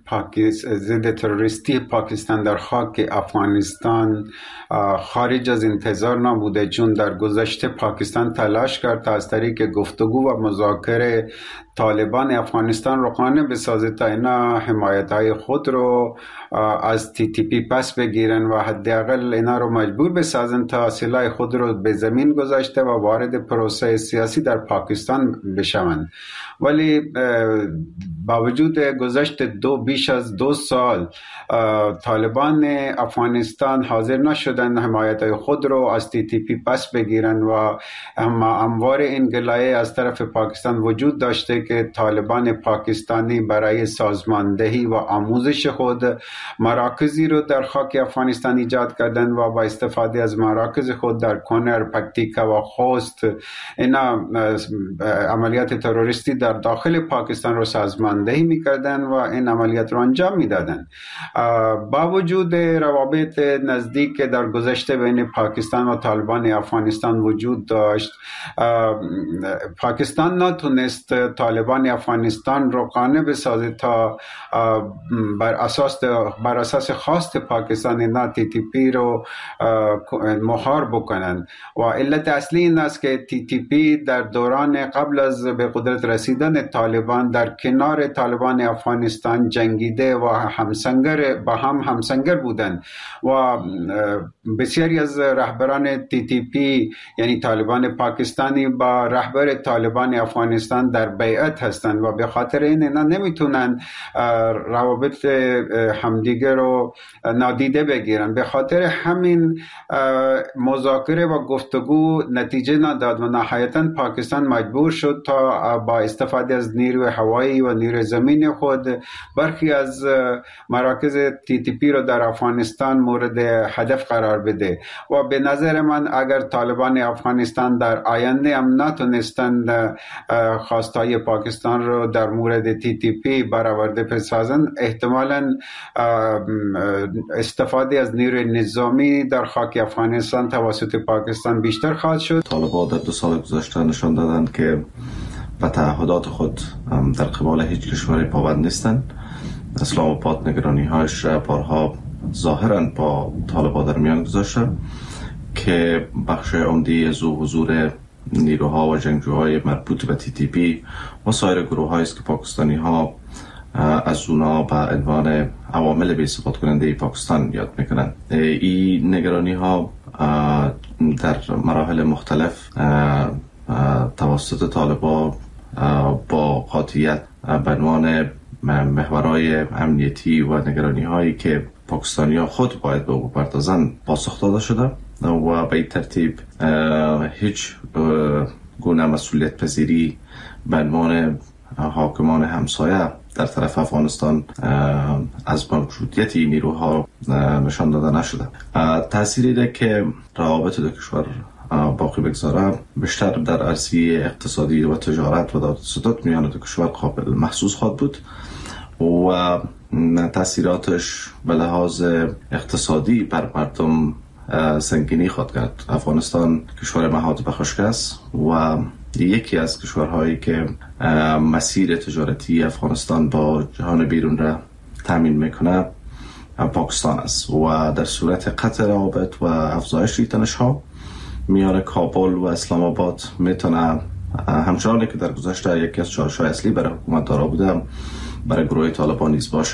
ضد تروریستی پاکستان در خاک افغانستان خارج از انتظار نبوده، چون در گذشته پاکستان تلاش کرد تا از طریق گفتگو و مذاکره طالبان افغانستان رو قانع بسازه تا اینا حمایت‌های خود رو از TTP پس بگیرن و حداقل اینا رو مجبور بسازن تا سلاح خود رو به زمین گذاشته و وارد پروسه سیاسی در پاکستان بشوند. ولی با وجود گذشت بیش از 2 سال طالبان افغانستان حاضر نشدن حمایت‌های خود رو از TTP پس بگیرن و هموار این گلایه از طرف پاکستان وجود داشته که طالبان پاکستانی برای سازماندهی و آموزش خود مراکزی رو در خاک افغانستان ایجاد کردن و با استفاده از مراکز خود در کنر، پکتیکا و خوست اینا عملیات تروریستی در داخل پاکستان رو سازماندهی میکردن و این عملیات رو انجام میدادن. با وجود روابط نزدیک که در گذشته بین پاکستان و طالبان افغانستان وجود داشت، پاکستان نتونست طالبان افغانستان رو قانع بسازه تا بر اساس خواست پاکستان اینا TTP رو مهار بکنن و علت اصلی این است که TTP در دوران قبل از به قدرت رسیدن طالبان در کنار طالبان افغانستان جنگیده و همسنگر بودند و بسیاری از رهبران TTP یعنی طالبان پاکستانی با رهبر طالبان افغانستان در بیعت هستند و به خاطر این اینا نمیتونن روابط همدیگه رو نادیده بگیرن. به خاطر همین مذاکره و گفتگو نتیجه نداد و نهایتاً پاکستان مجبور شد تا با استفاده از نیروی هوایی و نیروی زمین خود برخی از مراکز TTP رو در افغانستان مورد هدف قرار بده و به نظر من اگر طالبان افغانستان در آینده هم نتونستند خواستهای پاکستان رو رو در مورد TTP برآورده بسازند، احتمالاً استفاده از نیروی نظامی در خاک افغانستان توسط پاکستان بیشتر خواهد شد. طالبان در 2 سال گذشته نشان دادند که به تعهدات خود در قبال هیچ کشوری پابند نیستند. اسلام آباد نگرانی‌هاش بارها ظاهراً با طالبان در میان گذاشته که بخش عمده از حضور نیروها و جنگجوهای مربوط به TTP و سایر گروه‌هایی است که پاکستانی‌ها از اونا به عنوان عوامل بی‌ثبات کننده پاکستان یاد میکنند. این نگرانی‌ها در مراحل مختلف توسط طالبان با قاطعیت به عنوان محورهای امنیتی و نگرانی‌هایی که پاکستانی‌ها خود باید به او بپردازند پاسخ داده شده و به این ترتیب هیچ گونه مسئولیت پذیری به عنوان حاکمان همسایه در طرف افغانستان از موجودیت این نیروها نشان داده نشده. تأثیری ده که روابط دو کشور باقی بگذاره بیشتر در عرصه اقتصادی و تجارت و تصادف میان دو کشور قابل محسوس خواهد بود و تأثیراتش به لحاظ اقتصادی بر مردم سنگینی خواهد کرد. افغانستان کشور محاط به خشکی است و یکی از کشورهایی که مسیر تجارتی افغانستان با جهان بیرون را تامین میکنه پاکستان است و در صورت قطع روابط و افزایش تنش‌ها میان کابل و اسلام آباد میتونه همچنانی که در گذشته یکی از چالش‌های اصلی برای حکومت دارا بوده برای گروه طالبان نیز باشه.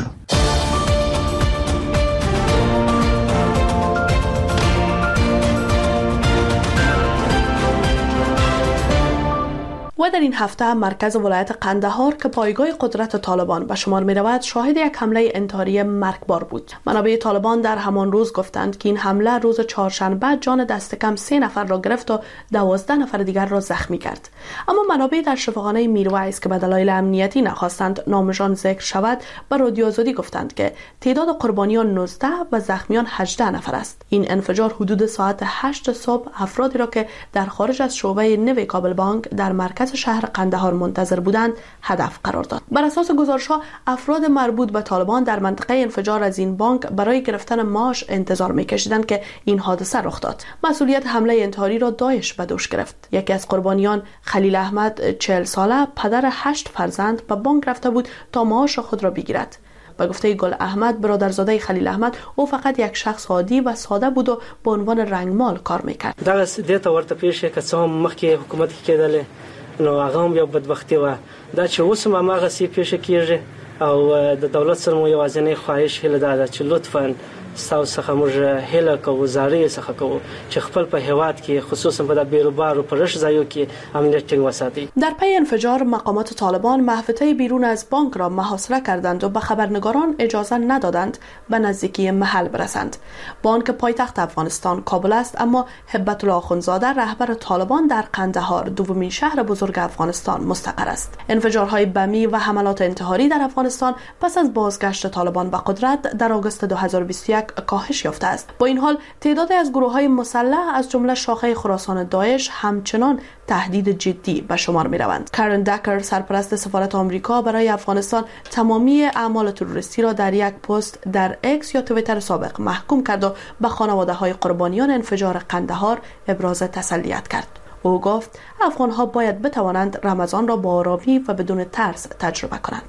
و در این هفته مرکز ولایت قندهار که پایگاه قدرت طالبان به شمار می رود شاهد یک حمله انتحاری مرگبار بود. منابع طالبان در همان روز گفتند که این حمله روز چهارشنبه جان دست کم 3 نفر را گرفت و 12 نفر دیگر را زخمی کرد. اما منابع در شفاخانه میرویس که به دلایل امنیتی نخواستند نامشان ذکر شود به رادیو آزادی گفتند که تعداد قربانیان 19 و زخمیان 18 نفر است. این انفجار حدود ساعت 8 صبح افرادی را که در خارج از شعبه نو کابل بانک در مرکز شهر قندهار منتظر بودند هدف قرار داد. بر اساس گزارش‌ها افراد مربوط به طالبان در منطقه انفجار از این بانک برای گرفتن معاش انتظار می‌کشیدند که این حادثه رخ داد. مسئولیت حمله انتحاری را داعش به دوش گرفت. یکی از قربانیان خلیل احمد 40 ساله پدر 8 فرزند به بانک رفته بود تا معاش خود را بگیرد. به گفته گل احمد برادرزاده خلیل احمد او فقط یک شخص عادی و ساده بود و به عنوان رنگمال کار میکرد. دا دته ورته پیښه که څوم مخکې حکومت کې کېدل نو هغه هم یو بدبختی و دا چې اوس هم هغه سي پیښه کیږي او د دولت سره مو یوازینی خواهش هله ده چې لطفاً تاسو څخه موږ هله کوو زارۍ څخه کوو چې خپل په هیواد کې خصوصا په د بیروبار او پرش ځایو کې امنیت ټینګ وساتي. در پی انفجار مقامات طالبان محوطه بیرون از بانک را محاصره کردند و به خبرنگاران اجازه ندادند به نزدیکی محل برسند. بانک پایتخت افغانستان کابل است اما هبت الله اخوندزاده رهبر طالبان در قندهار دومین شهر بزرگ افغانستان مستقر است. انفجارهای بمی و حملات انتحاری در افغانستان پس از بازگشت طالبان به قدرت در آگوست 2021 کاهش یافته است. با این حال تعدادی از گروه‌های مسلح از جمله شاخه خراسان داعش همچنان تهدید جدی به شمار می‌روند. کارن دکر سرپرست سفارت آمریکا برای افغانستان تمامی اعمال تروریستی را در یک پست در اکس یا توییتر سابق محکوم کرد و به خانواده‌های قربانیان انفجار قندهار ابراز تسلیت کرد. او گفت افغان‌ها باید بتوانند رمضان را با آرامی و بدون ترس تجربه کنند.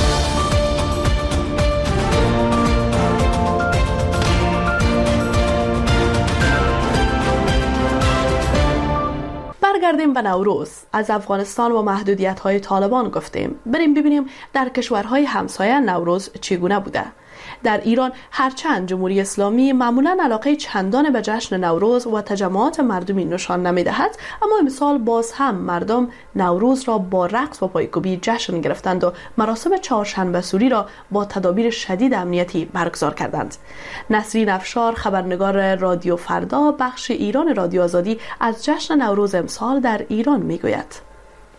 برگردیم به نوروز. از افغانستان و محدودیت‌های طالبان گفتیم. بریم ببینیم در کشورهای همسایه نوروز چگونه بوده. در ایران هرچند جمهوری اسلامی معمولا علاقه چندان به جشن نوروز و تجمعات مردمی نشان نمی‌دهد، اما امسال باز هم مردم نوروز را با رقص و پایکوبی جشن گرفتند و مراسم چهارشنبه سوری را با تدابیر شدید امنیتی برگزار کردند. نسرین افشار خبرنگار رادیو فردا بخش ایران رادیو آزادی از جشن نوروز امسال در ایران میگوید.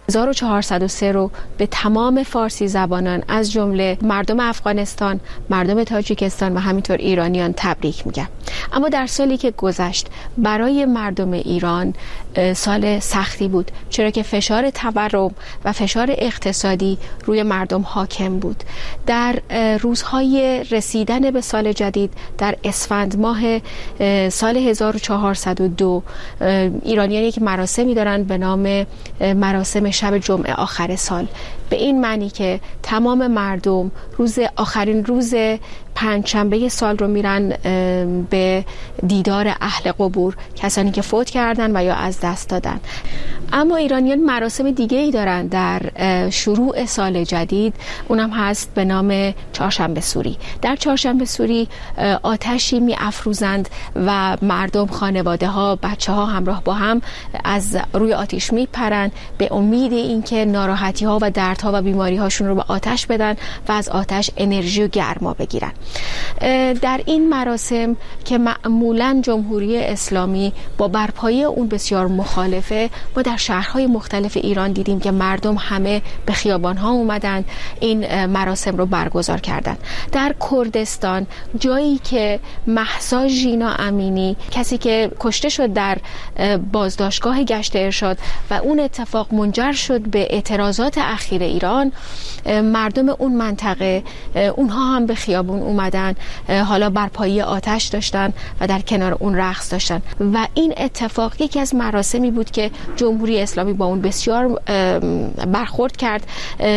1403 رو به تمام فارسی زبانان از جمله مردم افغانستان، مردم تاجیکستان و همینطور ایرانیان تبریک میگم. اما در سالی که گذشت برای مردم ایران سال سختی بود، چرا که فشار تورم و فشار اقتصادی روی مردم حاکم بود. در روزهای رسیدن به سال جدید در اسفند ماه سال 1402 ایرانیان یک مراسمی دارن به نام مراسم شب جمعه آخر سال، به این معنی که تمام مردم آخرین روز پنجشنبه سال رو میرن به دیدار اهل قبور، کسانی که فوت کردن و یا از دست دادن. اما ایرانیان مراسم دیگه ای دارن در شروع سال جدید، اونم هست به نام چهارشنبه سوری. در چهارشنبه سوری آتشی می افروزند و مردم، خانواده ها، بچه ها همراه با هم از روی آتش می پرند به امید اینکه ناراحتی ها و دردها و بیماری هاشون رو به آتش بدن و از آتش انرژی و گرما بگیرن. در این مراسم که معمولاً جمهوری اسلامی با برپایی اون بسیار مخالفه، ما در شهرهای مختلف ایران دیدیم که مردم همه به خیابان‌ها اومدن این مراسم رو برگزار کردن. در کردستان، جایی که مهسا ژینا امینی، کسی که کشته شد در بازداشتگاه گشت ارشاد و اون اتفاق منجر شد به اعتراضات اخیر ایران، مردم اون منطقه اونها هم به خیابون اومدن، حالا برپایی آتش داشتن و در کنار اون رقص داشتن و این اتفاق یکی از مراسمی بود که جمهوری اسلامی با اون بسیار برخورد کرد.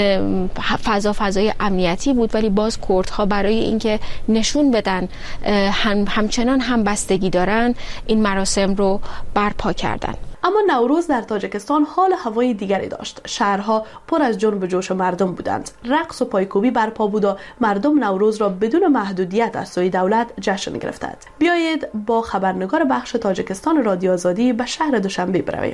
فضای امنیتی بود، ولی باز کردها برای اینکه نشون بدن همچنان هم بستگی دارن این مراسم رو برپا کردن. اما نوروز در تاجیکستان حال هوای دیگری داشت. شهرها پر از جنب و جوش مردم بودند. رقص و پایکوبی برپا بود و مردم نوروز را بدون محدودیت از سوی دولت جشن گرفتند. بیایید با خبرنگار بخش تاجیکستان رادیو آزادی به شهر دوشنبه برویم.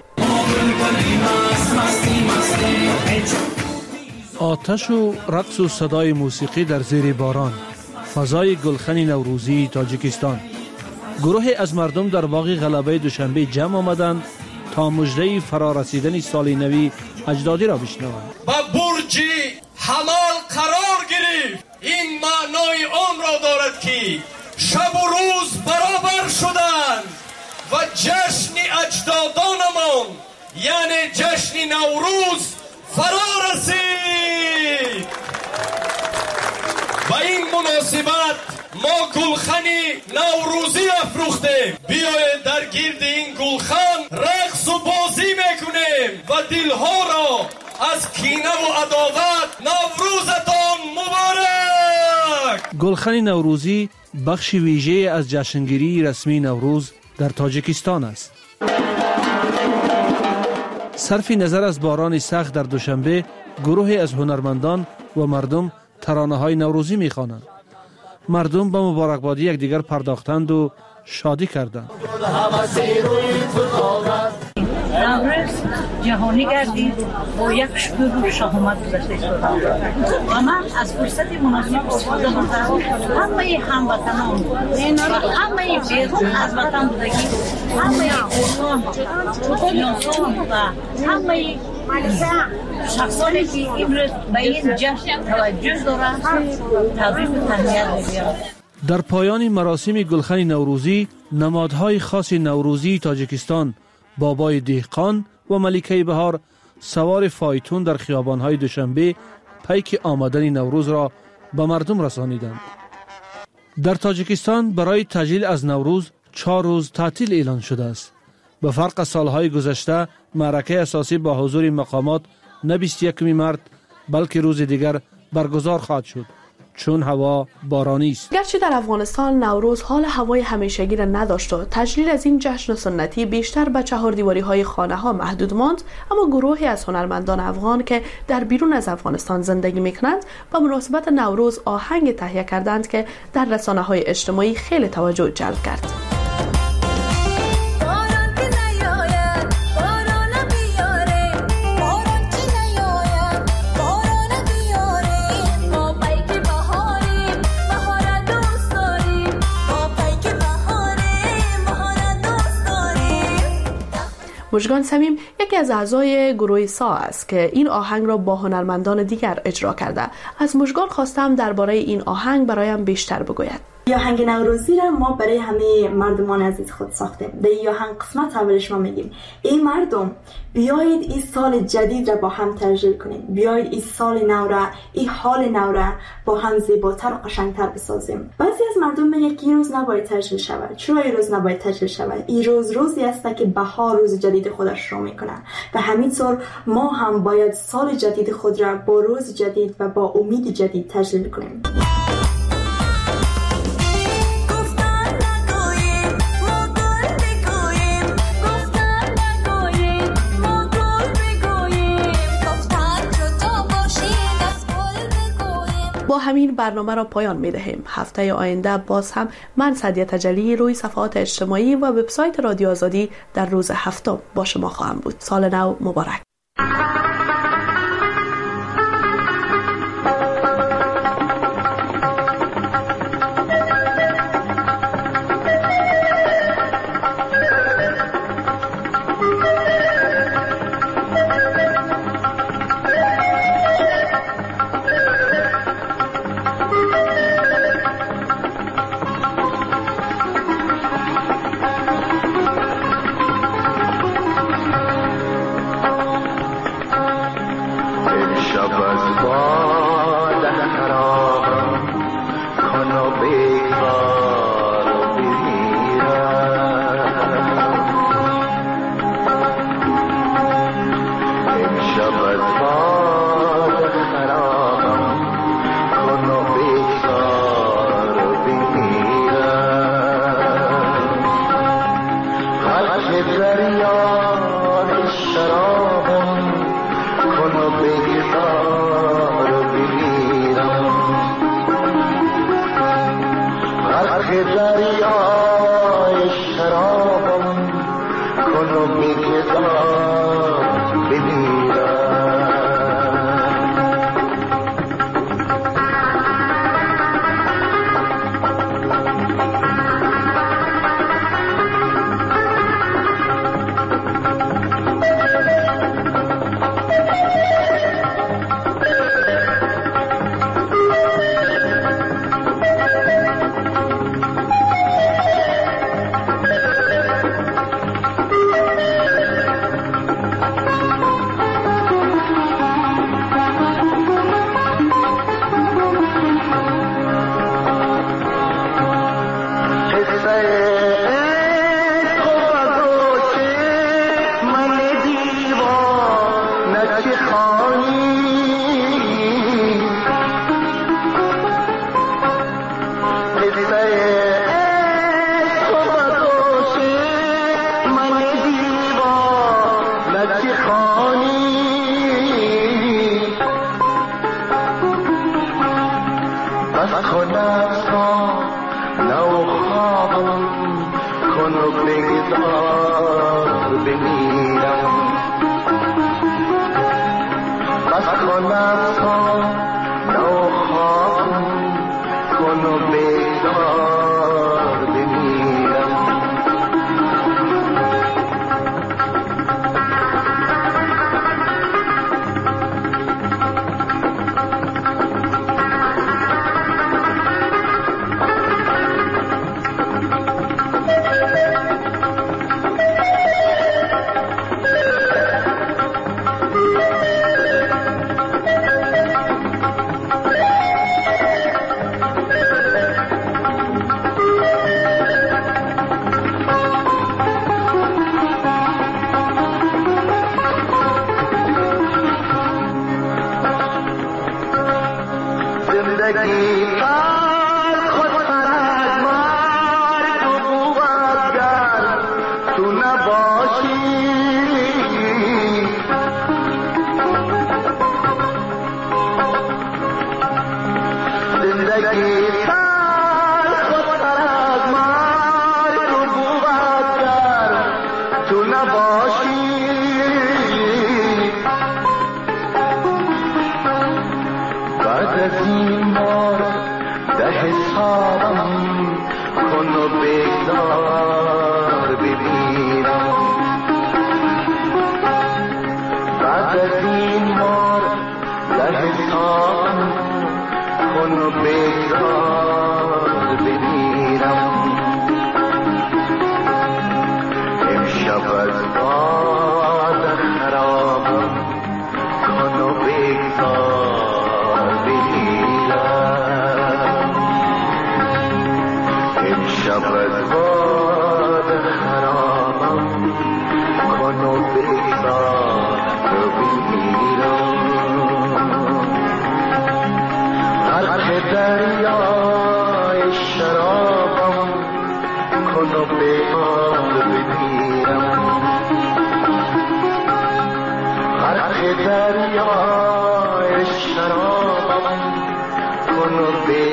آتش و رقص و صدای موسیقی در زیر باران، فضای گلخن نوروزی تاجیکستان. گروهی از مردم در باغ غلبه دوشنبه جمع آمدند تا مژده فرارسیدن سال نوی اجدادی را بشنوند. با برج حمال قرار گرفت. این معنای آن را دارد که شب و روز برابر شدند و جشن اجدادانمان یعنی جشن نوروز فرا رسید. با این مناسبت ما گلخنی نوروزی افروختیم. بیایید در گرد این گلخن رقص و بازی میکنیم و دلها را از کینه و عداوت نوروزتان مبارک. گلخن نوروزی بخش ویژه از جشنگیری رسمی نوروز در تاجیکستان است. صرف نظر از باران سخت در دوشنبه، گروهی از هنرمندان و مردم ترانه‌های نوروزی می‌خوانند. مردم به مبارکبادی یکدیگر پرداختند و شادی کردند. نوروز جهانی گردید با یک شکوه و شهامت گذشته شد و من از فرصت مناسب استفاده می‌کنم همه هموطنان و همه بیرون از وطن بودگی، همه اوزان، شناسان و همه شخصانی که امروز به این جشن توجه دارند تبریک و تهنیت می‌گویم. در پایان مراسم گلخن نوروزی، نمادهای خاص نوروزی تاجیکستان، بابای دهقان و ملکه بهار سوار فایتون در خیابان‌های دوشنبه پیک آمدن نوروز را به مردم رسانیدند. در تاجیکستان برای تجلیل از نوروز 4 روز تعطیل اعلان شده است. به فرق از سالهای گذشته، معرکه اساسی با حضور مقامات نه 21 مارس بلکه روز دیگر برگزار خواهد شد، چون هوا بارانی است. گرچه در افغانستان نوروز حال هوای همیشگی را نداشت و تجلیل از این جشن سنتی بیشتر به چهاردیواری خانه ها محدود ماند، اما گروهی از هنرمندان افغان که در بیرون از افغانستان زندگی میکنند با مناسبت نوروز آهنگ تهیه کردند که در رسانه‌های اجتماعی خیلی توجه جلب کرد. مژگان صمیم یکی از اعضای گروه سا است که این آهنگ را با هنرمندان دیگر اجرا کرده. از مژگان خواستم درباره این آهنگ برایم بیشتر بگوید. یا آهنگ نوروزی را ما برای همه مردمان عزیز خود ساختیم. در این آهنگ قسمت اولش ما میگیم ای مردم بیایید این سال جدید را با هم تجلیل کنیم، بیایید این سال نو را، این حال نو را با هم زیباتر و قشنگتر بسازیم. بعضی از مردم میگن که این روز نباید تجلیل شود. چرا این روز نباید تجلیل شود؟ این روز روزی است که بهار روز جدید خودش رو میکنه و همینطور ما هم باید سال جدید خود را با روز جدید و با امید جدید تجلیل کنیم. با همین برنامه را پایان می دهیم. هفته آینده باز هم من سعدیه تجلی روی صفحات اجتماعی و وبسایت رادیو آزادی در روز هفتم با شما خواهم بود. سال نو مبارک. بیزار بمیرم امشب از باد خرابم کن و بیزار بمیرم امشب از باد خرابم کن و بیزار بمیرم غرق دریای شرابم کن و بیزار بمیرم غرق دریای شرابم کن و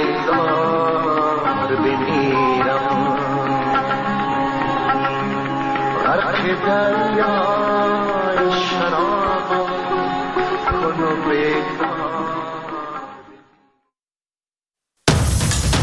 بیزار بمیرم غرق دریای شرابم کن و بیزار